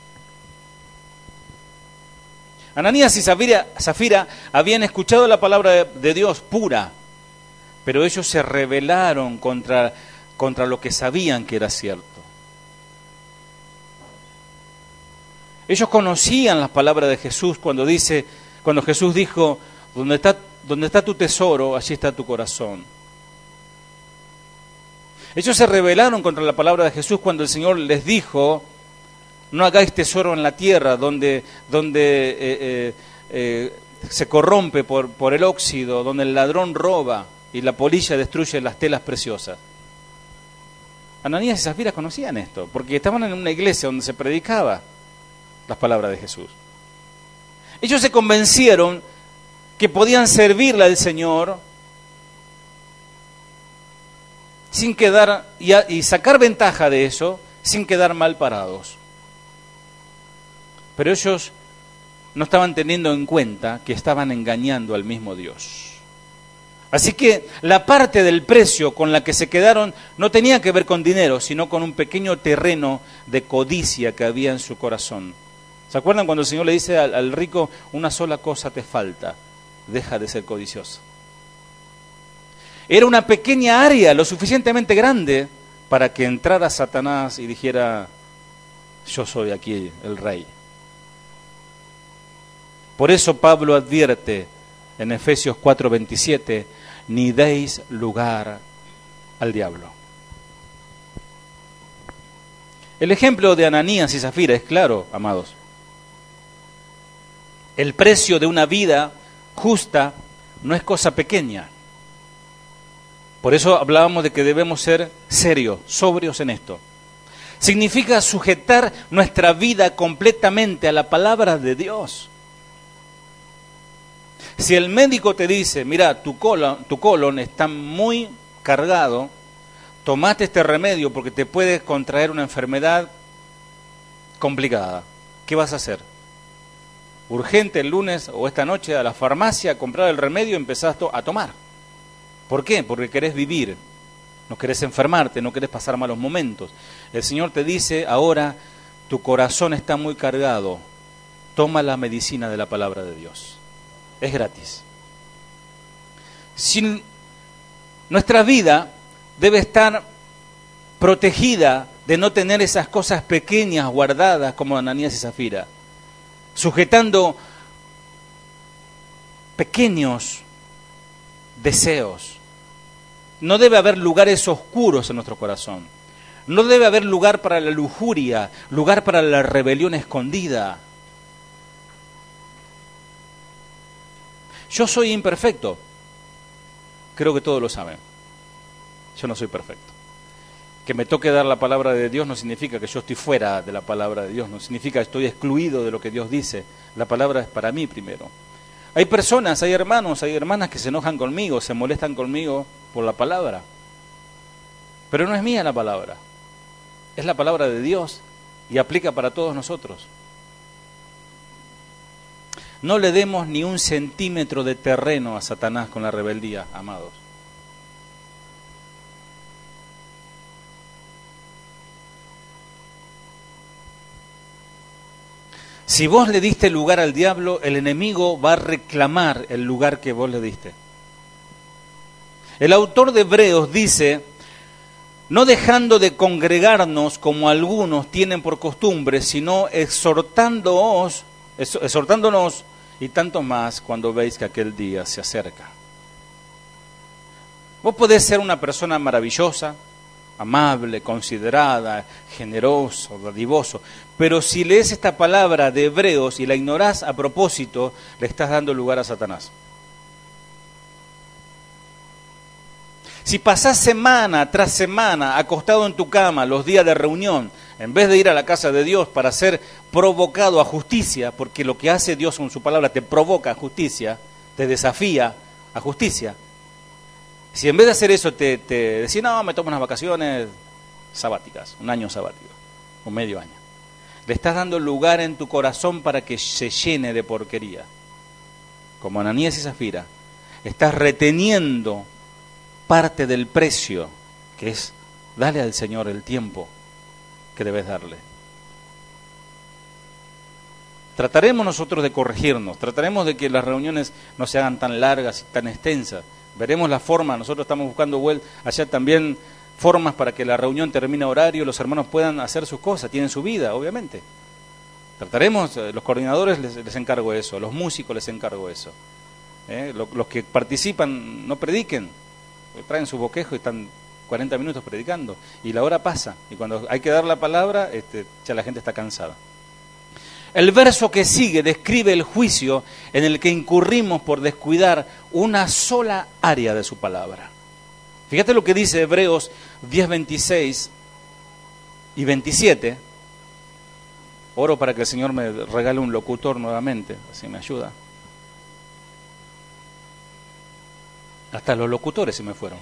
Ananías y Zafira, Zafira habían escuchado la palabra de, de Dios pura, pero ellos se rebelaron contra, contra lo que sabían que era cierto. Ellos conocían las palabras de Jesús cuando dice, cuando Jesús dijo, donde está, donde está tu tesoro, allí está tu corazón. Ellos se rebelaron contra la palabra de Jesús cuando el Señor les dijo, no hagáis tesoro en la tierra, donde, donde eh, eh, eh, se corrompe por, por el óxido, donde el ladrón roba y la polilla destruye las telas preciosas. Ananías y Zafira conocían esto, porque estaban en una iglesia donde se predicaba las palabras de Jesús. Ellos se convencieron que podían servirle al Señor sin quedar y, a, y sacar ventaja de eso sin quedar mal parados. Pero ellos no estaban teniendo en cuenta que estaban engañando al mismo Dios. Así que la parte del precio con la que se quedaron no tenía que ver con dinero, sino con un pequeño terreno de codicia que había en su corazón. ¿Se acuerdan cuando el Señor le dice al, al rico, una sola cosa te falta, deja de ser codicioso? Era una pequeña área lo suficientemente grande para que entrara Satanás y dijera, yo soy aquí el rey. Por eso Pablo advierte en Efesios cuatro veintisiete, ni deis lugar al diablo. El ejemplo de Ananías y Zafira es claro, amados. El precio de una vida justa no es cosa pequeña. Por eso hablábamos de que debemos ser serios, sobrios en esto. Significa sujetar nuestra vida completamente a la palabra de Dios. Si el médico te dice, mira, tu colon, tu colon está muy cargado, tomate este remedio porque te puede contraer una enfermedad complicada, ¿qué vas a hacer? Urgente el lunes o esta noche a la farmacia a comprar el remedio y empezás a tomar. ¿Por qué? Porque querés vivir, no querés enfermarte, no querés pasar malos momentos. El Señor te dice, ahora tu corazón está muy cargado, toma la medicina de la palabra de Dios. Es gratis. Sin, nuestra vida debe estar protegida de no tener esas cosas pequeñas guardadas como Ananías y Zafira, sujetando pequeños deseos. No debe haber lugares oscuros en nuestro corazón. No debe haber lugar para la lujuria, lugar para la rebelión escondida. Yo soy imperfecto. Creo que todos lo saben. Yo no soy perfecto. Que me toque dar la palabra de Dios no significa que yo estoy fuera de la palabra de Dios, no significa que estoy excluido de lo que Dios dice. La palabra es para mí primero. Hay personas, hay hermanos, hay hermanas que se enojan conmigo, se molestan conmigo por la palabra. Pero no es mía la palabra. Es la palabra de Dios y aplica para todos nosotros. No le demos ni un centímetro de terreno a Satanás con la rebeldía, amados. Si vos le diste lugar al diablo, el enemigo va a reclamar el lugar que vos le diste. El autor de Hebreos dice, no dejando de congregarnos como algunos tienen por costumbre, sino exhortándoos, exhortándonos y tanto más cuando veis que aquel día se acerca. Vos podés ser una persona maravillosa, amable, considerada, generoso, dadivoso, pero si lees esta palabra de Hebreos y la ignorás a propósito, le estás dando lugar a Satanás. Si pasás semana tras semana acostado en tu cama los días de reunión, en vez de ir a la casa de Dios para ser provocado a justicia, porque lo que hace Dios con su palabra te provoca a justicia, te desafía, a justicia. Si en vez de hacer eso te, te decís, no, me tomo unas vacaciones sabáticas, un año sabático, un medio año, le estás dando lugar en tu corazón para que se llene de porquería. Como Ananías y Zafira, estás reteniendo parte del precio, que es darle al Señor el tiempo que debes darle. Trataremos nosotros de corregirnos, trataremos de que las reuniones no se hagan tan largas y tan extensas. Veremos la forma, nosotros estamos buscando allá también formas para que la reunión termine a horario, los hermanos puedan hacer sus cosas, tienen su vida, obviamente. Trataremos, los coordinadores les, les encargo eso, los músicos les encargo eso. ¿Eh? Los, los que participan no prediquen, traen su boquejo y están cuarenta minutos predicando, y la hora pasa, y cuando hay que dar la palabra, este, ya la gente está cansada. El verso que sigue describe el juicio en el que incurrimos por descuidar una sola área de su palabra. Fíjate lo que dice Hebreos diez, veintiséis y veintisiete. Oro para que el Señor me regale un locutor nuevamente, así me ayuda. Hasta los locutores se me fueron.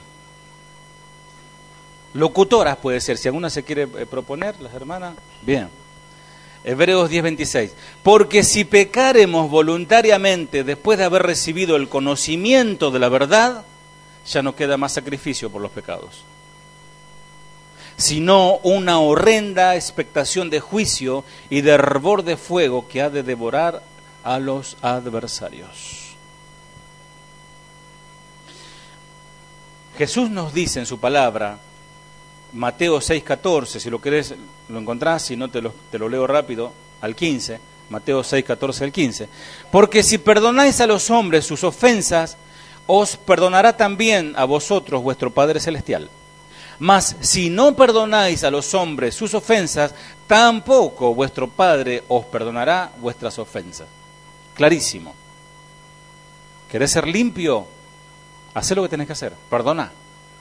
Locutoras puede ser, si alguna se quiere proponer, las hermanas, bien. Hebreos diez, veintiséis. Porque si pecaremos voluntariamente después de haber recibido el conocimiento de la verdad, ya no queda más sacrificio por los pecados, sino una horrenda expectación de juicio y de hervor de fuego que ha de devorar a los adversarios. Jesús nos dice en su palabra, Mateo seis, catorce, si lo querés lo encontrás, si no te lo, te lo leo rápido, al quince, Mateo seis, catorce al quince. Porque si perdonáis a los hombres sus ofensas, os perdonará también a vosotros vuestro Padre Celestial. Mas si no perdonáis a los hombres sus ofensas, tampoco vuestro Padre os perdonará vuestras ofensas. Clarísimo. ¿Querés ser limpio? Hacé lo que tenés que hacer, perdona.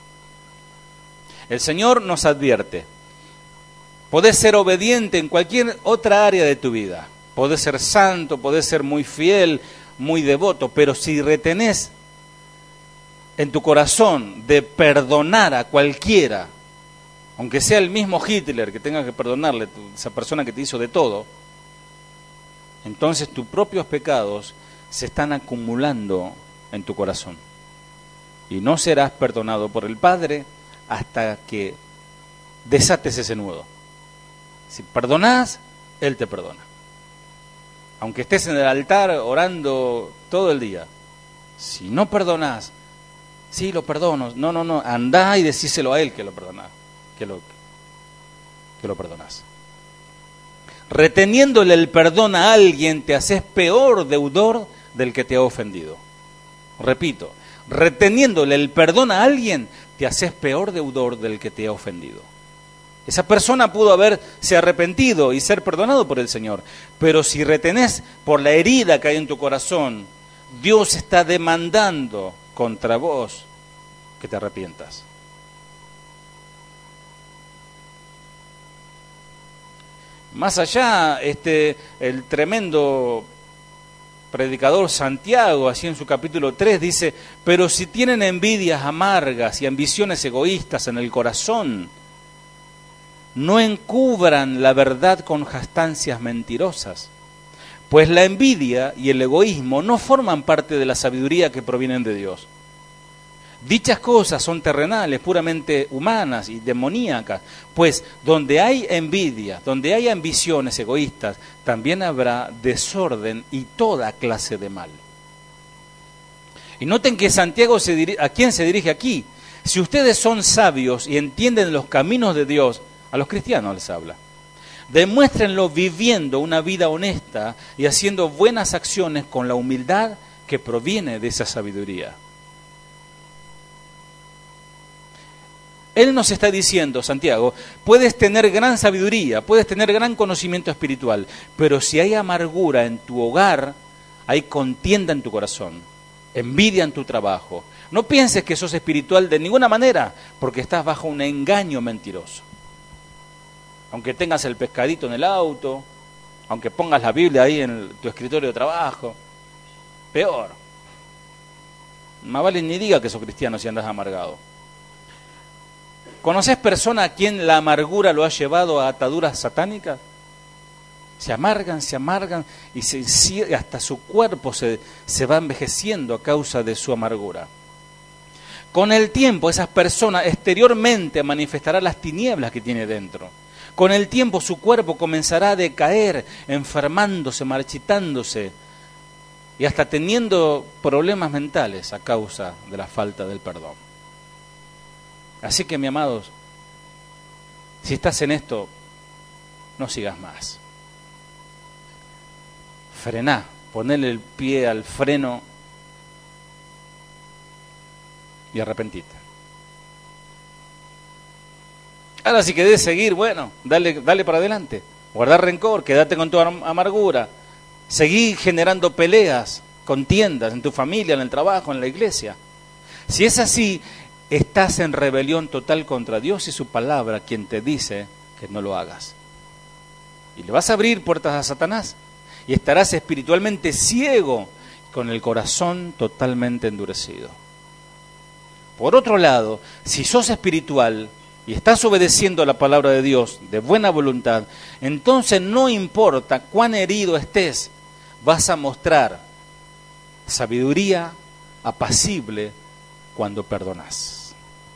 El Señor nos advierte, podés ser obediente en cualquier otra área de tu vida, podés ser santo, podés ser muy fiel, muy devoto, pero si retenés en tu corazón de perdonar a cualquiera, aunque sea el mismo Hitler que tenga que perdonarle, esa persona que te hizo de todo, entonces tus propios pecados se están acumulando en tu corazón y no serás perdonado por el Padre hasta que desates ese nudo. Si perdonás, Él te perdona. Aunque estés en el altar orando todo el día, si no perdonás, sí, lo perdono, no, no, no, andá y decíselo a Él que lo perdonás, que lo, que lo perdonás. Reteniéndole el perdón a alguien, te haces peor deudor del que te ha ofendido. Repito, reteniéndole el perdón a alguien, te haces peor deudor del que te ha ofendido. Esa persona pudo haberse arrepentido y ser perdonado por el Señor, pero si retenés por la herida que hay en tu corazón, Dios está demandando contra vos que te arrepientas. Más allá, este, el tremendo predicador Santiago, así en su capítulo tres, dice, pero si tienen envidias amargas y ambiciones egoístas en el corazón, no encubran la verdad con jactancias mentirosas, pues la envidia y el egoísmo no forman parte de la sabiduría que provienen de Dios. Dichas cosas son terrenales, puramente humanas y demoníacas, pues donde hay envidia, donde hay ambiciones egoístas, también habrá desorden y toda clase de mal. Y noten que Santiago, se dirige, ¿a quién se dirige aquí? Si ustedes son sabios y entienden los caminos de Dios, a los cristianos les habla. Demuéstrenlo viviendo una vida honesta y haciendo buenas acciones con la humildad que proviene de esa sabiduría. Él nos está diciendo, Santiago, puedes tener gran sabiduría, puedes tener gran conocimiento espiritual, pero si hay amargura en tu hogar, hay contienda en tu corazón, envidia en tu trabajo. No pienses que sos espiritual de ninguna manera, porque estás bajo un engaño mentiroso. Aunque tengas el pescadito en el auto, aunque pongas la Biblia ahí en tu escritorio de trabajo, peor. Más vale ni diga que sos cristiano si andas amargado. ¿Conoces persona a quien la amargura lo ha llevado a ataduras satánicas? Se amargan, se amargan y se, hasta su cuerpo se, se va envejeciendo a causa de su amargura. Con el tiempo, esas personas exteriormente manifestarán las tinieblas que tiene dentro. Con el tiempo, su cuerpo comenzará a decaer, enfermándose, marchitándose y hasta teniendo problemas mentales a causa de la falta del perdón. Así que, mis amados, si estás en esto, no sigas más. Frená, ponele el pie al freno y arrepentite. Ahora si querés seguir, bueno, dale, dale para adelante. Guardar rencor, quédate con tu amargura. Seguí generando peleas, contiendas en tu familia, en el trabajo, en la iglesia. Si es así, estás en rebelión total contra Dios y su palabra, quien te dice que no lo hagas. Y le vas a abrir puertas a Satanás y estarás espiritualmente ciego, con el corazón totalmente endurecido. Por otro lado, si sos espiritual y estás obedeciendo a la palabra de Dios de buena voluntad, entonces no importa cuán herido estés, vas a mostrar sabiduría apacible cuando perdonás.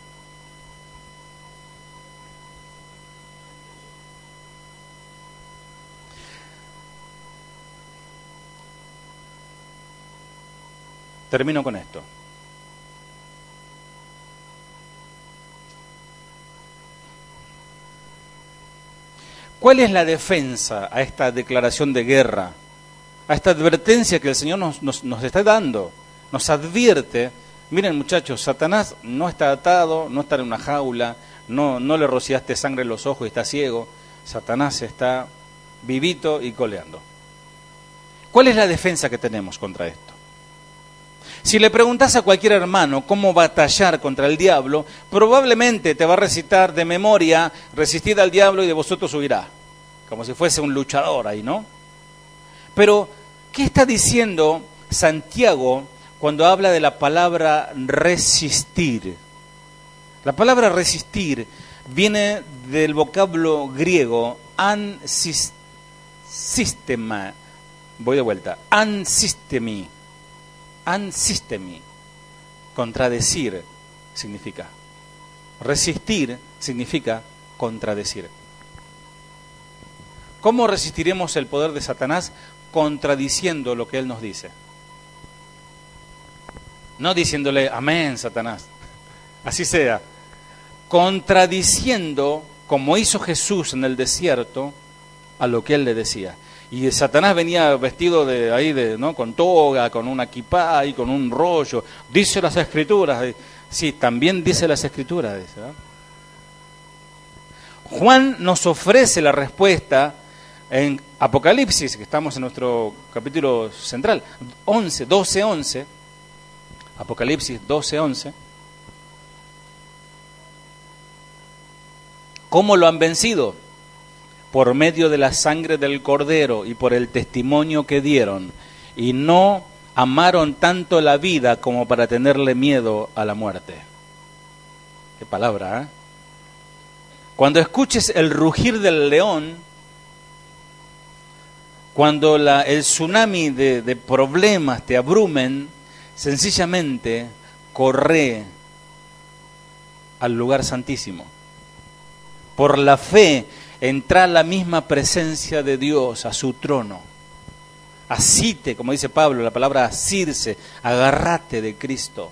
Termino con esto. ¿Cuál es la defensa a esta declaración de guerra? A esta advertencia que el Señor nos, nos, nos está dando. Nos advierte. Miren, muchachos, Satanás no está atado, no está en una jaula, no, no le rociaste sangre en los ojos y está ciego. Satanás está vivito y coleando. ¿Cuál es la defensa que tenemos contra esto? Si le preguntas a cualquier hermano cómo batallar contra el diablo, probablemente te va a recitar de memoria: resistid al diablo y de vosotros huirá. Como si fuese un luchador ahí, ¿no? Pero, ¿qué está diciendo Santiago cuando habla de la palabra resistir? La palabra resistir viene del vocablo griego ansistema. Voy de vuelta. Ansistemi. Ansistemi, contradecir significa. Resistir significa contradecir. ¿Cómo resistiremos el poder de Satanás? Contradiciendo lo que él nos dice. No diciéndole amén, Satanás, así sea. Contradiciendo, como hizo Jesús en el desierto, a lo que él le decía. Y Satanás venía vestido de ahí, de, ¿no? Con toga, con una kipá y con un rollo. Dice las Escrituras. Sí, también dice las Escrituras. Dice, ¿no? Juan nos ofrece la respuesta en Apocalipsis, que estamos en nuestro capítulo central, once, doce, once. Apocalipsis doce, once. ¿Cómo lo han vencido? Por medio de la sangre del Cordero y por el testimonio que dieron, y no amaron tanto la vida como para tenerle miedo a la muerte. Qué palabra, ¿eh? Cuando escuches el rugir del león, cuando la, el tsunami de, de problemas te abrumen, sencillamente corre al lugar santísimo. Por la fe, entra a la misma presencia de Dios, a su trono. Asite, como dice Pablo, la palabra asirse, agarrate de Cristo.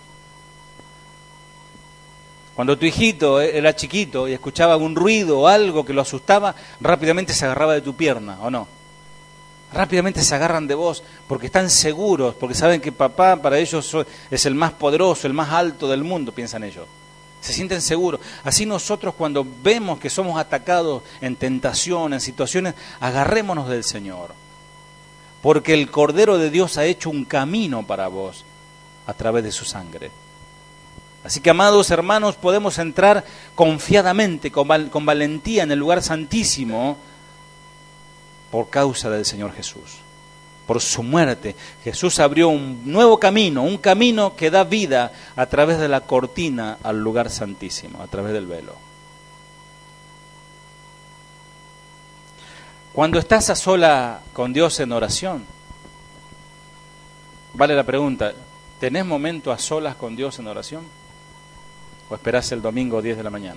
Cuando tu hijito era chiquito y escuchaba un ruido o algo que lo asustaba, rápidamente se agarraba de tu pierna, ¿o no? Rápidamente se agarran de vos porque están seguros, porque saben que papá para ellos es el más poderoso, el más alto del mundo, piensan ellos. Se sienten seguros. Así nosotros, cuando vemos que somos atacados en tentación, en situaciones, agarrémonos del Señor. Porque el Cordero de Dios ha hecho un camino para vos a través de su sangre. Así que, amados hermanos, podemos entrar confiadamente, con, val- con valentía en el lugar santísimo por causa del Señor Jesús. Por su muerte, Jesús abrió un nuevo camino, un camino que da vida a través de la cortina al lugar santísimo, a través del velo. Cuando estás a sola con Dios en oración, vale la pregunta, ¿tenés momento a solas con Dios en oración? ¿O esperás el domingo diez de la mañana?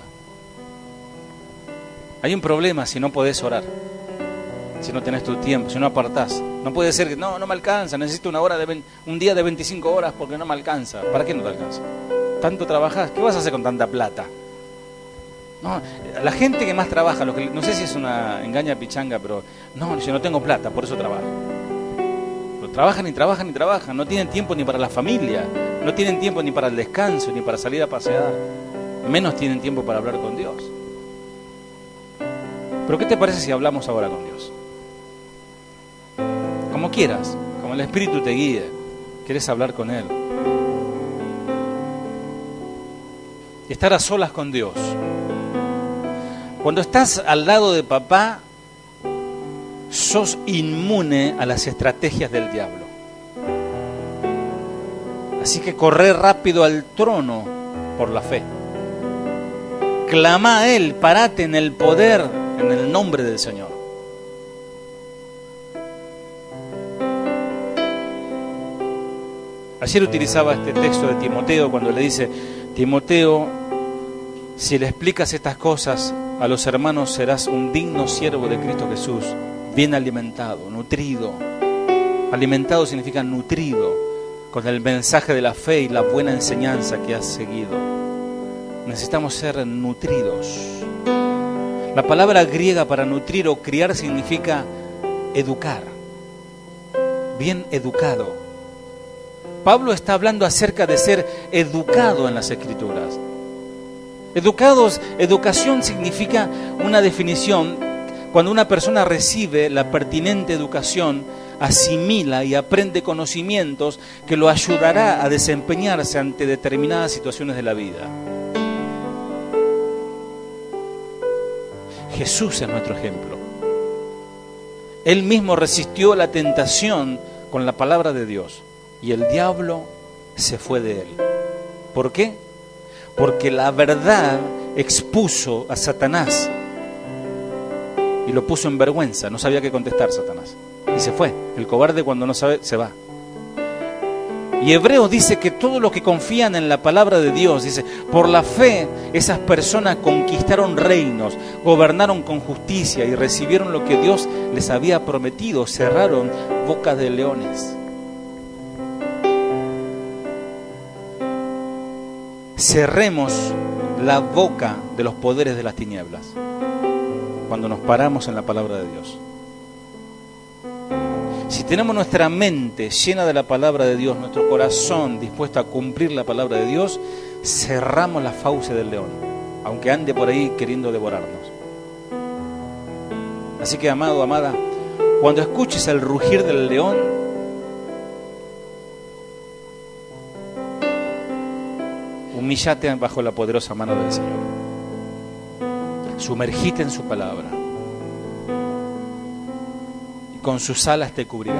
Hay un problema si no podés orar, si no tenés tu tiempo, si no apartás. No puede ser que, no, no me alcanza, necesito una hora de veinte, un día de veinticinco horas porque no me alcanza. ¿Para qué no te alcanza? ¿Tanto trabajás? ¿Qué vas a hacer con tanta plata? No, la gente que más trabaja, lo que, no sé si es una engaña pichanga, pero no, yo no tengo plata, por eso trabajo. Pero trabajan y trabajan y trabajan, no tienen tiempo ni para la familia, no tienen tiempo ni para el descanso, ni para salir a pasear, menos tienen tiempo para hablar con Dios. Pero ¿qué te parece si hablamos ahora con Dios? Como quieras, como el Espíritu te guíe. ¿Quieres hablar con Él? Y estar a solas con Dios. Cuando estás al lado de papá, sos inmune a las estrategias del diablo. Así que corre rápido al trono por la fe. Clama a Él, parate en el poder, en el nombre del Señor. Ayer utilizaba este texto de Timoteo cuando le dice, Timoteo, si le explicas estas cosas a los hermanos serás un digno siervo de Cristo Jesús, bien alimentado, nutrido. Alimentado significa nutrido, con el mensaje de la fe y la buena enseñanza que has seguido. Necesitamos ser nutridos. La palabra griega para nutrir o criar significa educar, bien educado. Pablo está hablando acerca de ser educado en las Escrituras. Educados, educación significa una definición, cuando una persona recibe la pertinente educación, asimila y aprende conocimientos que lo ayudará a desempeñarse ante determinadas situaciones de la vida. Jesús es nuestro ejemplo. Él mismo resistió la tentación con la palabra de Dios. Y el diablo se fue de él. ¿Por qué? Porque la verdad expuso a Satanás y lo puso en vergüenza. No sabía qué contestar Satanás. Y se fue. El cobarde cuando no sabe, se va. Y Hebreos dice que todos los que confían en la palabra de Dios, dice, por la fe esas personas conquistaron reinos, gobernaron con justicia y recibieron lo que Dios les había prometido, cerraron bocas de leones. Cerremos la boca de los poderes de las tinieblas cuando nos paramos en la palabra de Dios. Si tenemos nuestra mente llena de la palabra de Dios, nuestro corazón dispuesto a cumplir la palabra de Dios, cerramos la fauce del león, aunque ande por ahí queriendo devorarnos. Así que, amado, amada, cuando escuches el rugir del león, humillate bajo la poderosa mano del Señor. Sumergite en su palabra. Y con sus alas te cubrirá.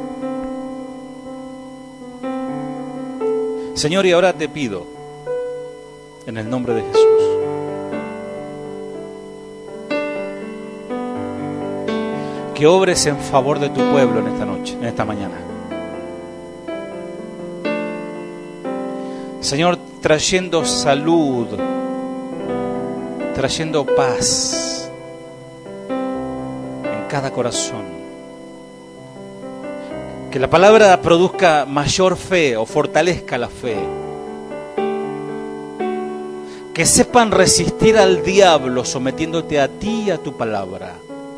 Señor, y ahora te pido, en el nombre de Jesús, que obres en favor de tu pueblo en esta noche, en esta mañana. Señor, trayendo salud, trayendo paz en cada corazón. Que la palabra produzca mayor fe o fortalezca la fe. Que sepan resistir al diablo sometiéndote a ti y a tu palabra.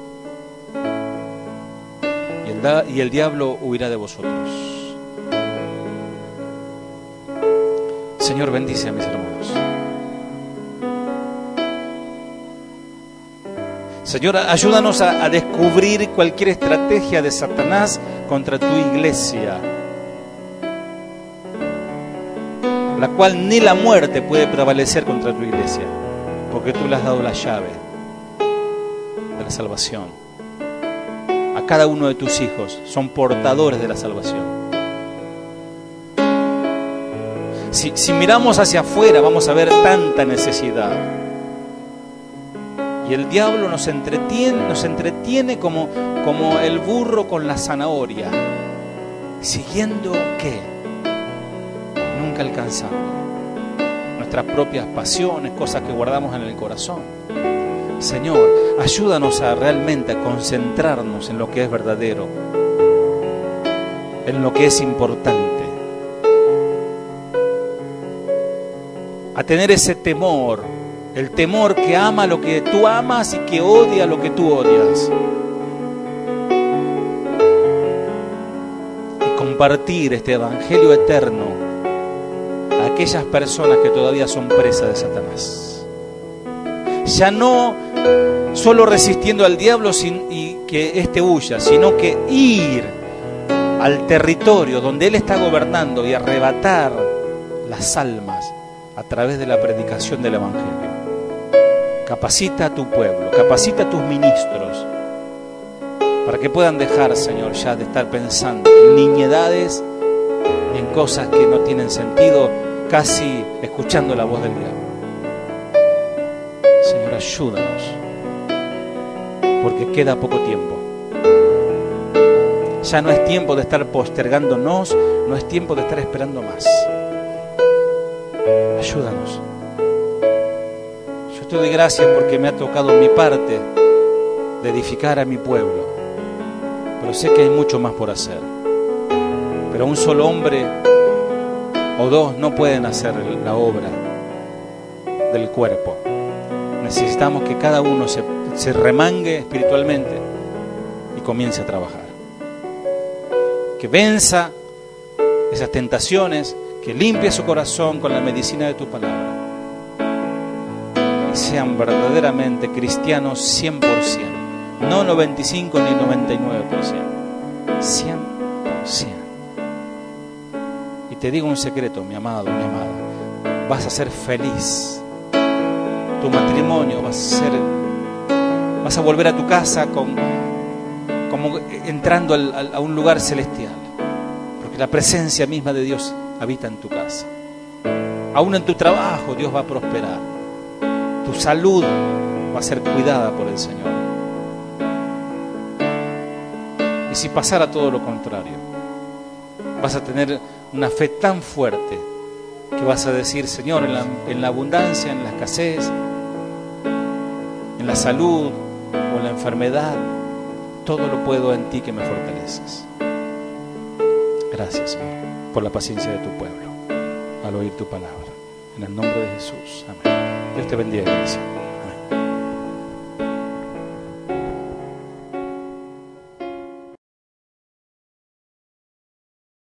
Y el, y el diablo huirá de vosotros. Señor, bendice a mis hermanos. Señor, ayúdanos a, a descubrir cualquier estrategia de Satanás contra tu iglesia, la cual ni la muerte puede prevalecer contra tu iglesia, porque tú le has dado la llave de la salvación a cada uno de tus hijos son portadores de la salvación. Si, si miramos hacia afuera, vamos a ver tanta necesidad. Y el diablo nos entretiene, nos entretiene como, como el burro con la zanahoria. ¿Siguiendo qué? Nunca alcanzando. Nuestras propias pasiones, cosas que guardamos en el corazón. Señor, ayúdanos a realmente a concentrarnos en lo que es verdadero, en lo que es importante. A tener ese temor, el temor que ama lo que tú amas y que odia lo que tú odias. Y compartir este evangelio eterno a aquellas personas que todavía son presas de Satanás. Ya no solo resistiendo al diablo sin, y que éste huya, sino que ir al territorio donde él está gobernando y arrebatar las almas a través de la predicación del evangelio. Capacita a tu pueblo, capacita a tus ministros para que puedan dejar, Señor, ya de estar pensando en niñedades, en cosas que no tienen sentido, casi escuchando la voz del diablo. Señor, ayúdanos, porque queda poco tiempo. Ya no es tiempo de estar postergándonos, no es tiempo de estar esperando más. Ayúdanos. Yo te doy gracias porque me ha tocado mi parte de edificar a mi pueblo, pero sé que hay mucho más por hacer. Pero un solo hombre o dos no pueden hacer la obra del cuerpo. Necesitamos que cada uno se, se remangue espiritualmente y comience a trabajar. Que venza esas tentaciones, que limpie su corazón con la medicina de tu palabra. Y sean verdaderamente cristianos cien por ciento. No noventa y cinco ni noventa y nueve por ciento. cien por ciento. Y te digo un secreto, mi amado, mi amada. Vas a ser feliz. Tu matrimonio va a ser, vas a volver a tu casa con, como entrando al, al, a un lugar celestial, porque la presencia misma de Dios habita en tu casa. Aún en tu trabajo Dios va a prosperar, tu salud va a ser cuidada por el Señor. Y si pasara todo lo contrario, vas a tener una fe tan fuerte que vas a decir: Señor, en la, en la abundancia, en la escasez, en la salud o en la enfermedad, todo lo puedo en ti que me fortaleces. Gracias, Señor, por la paciencia de tu pueblo al oír tu palabra. En el nombre de Jesús. Amén. Dios te bendiga, iglesia.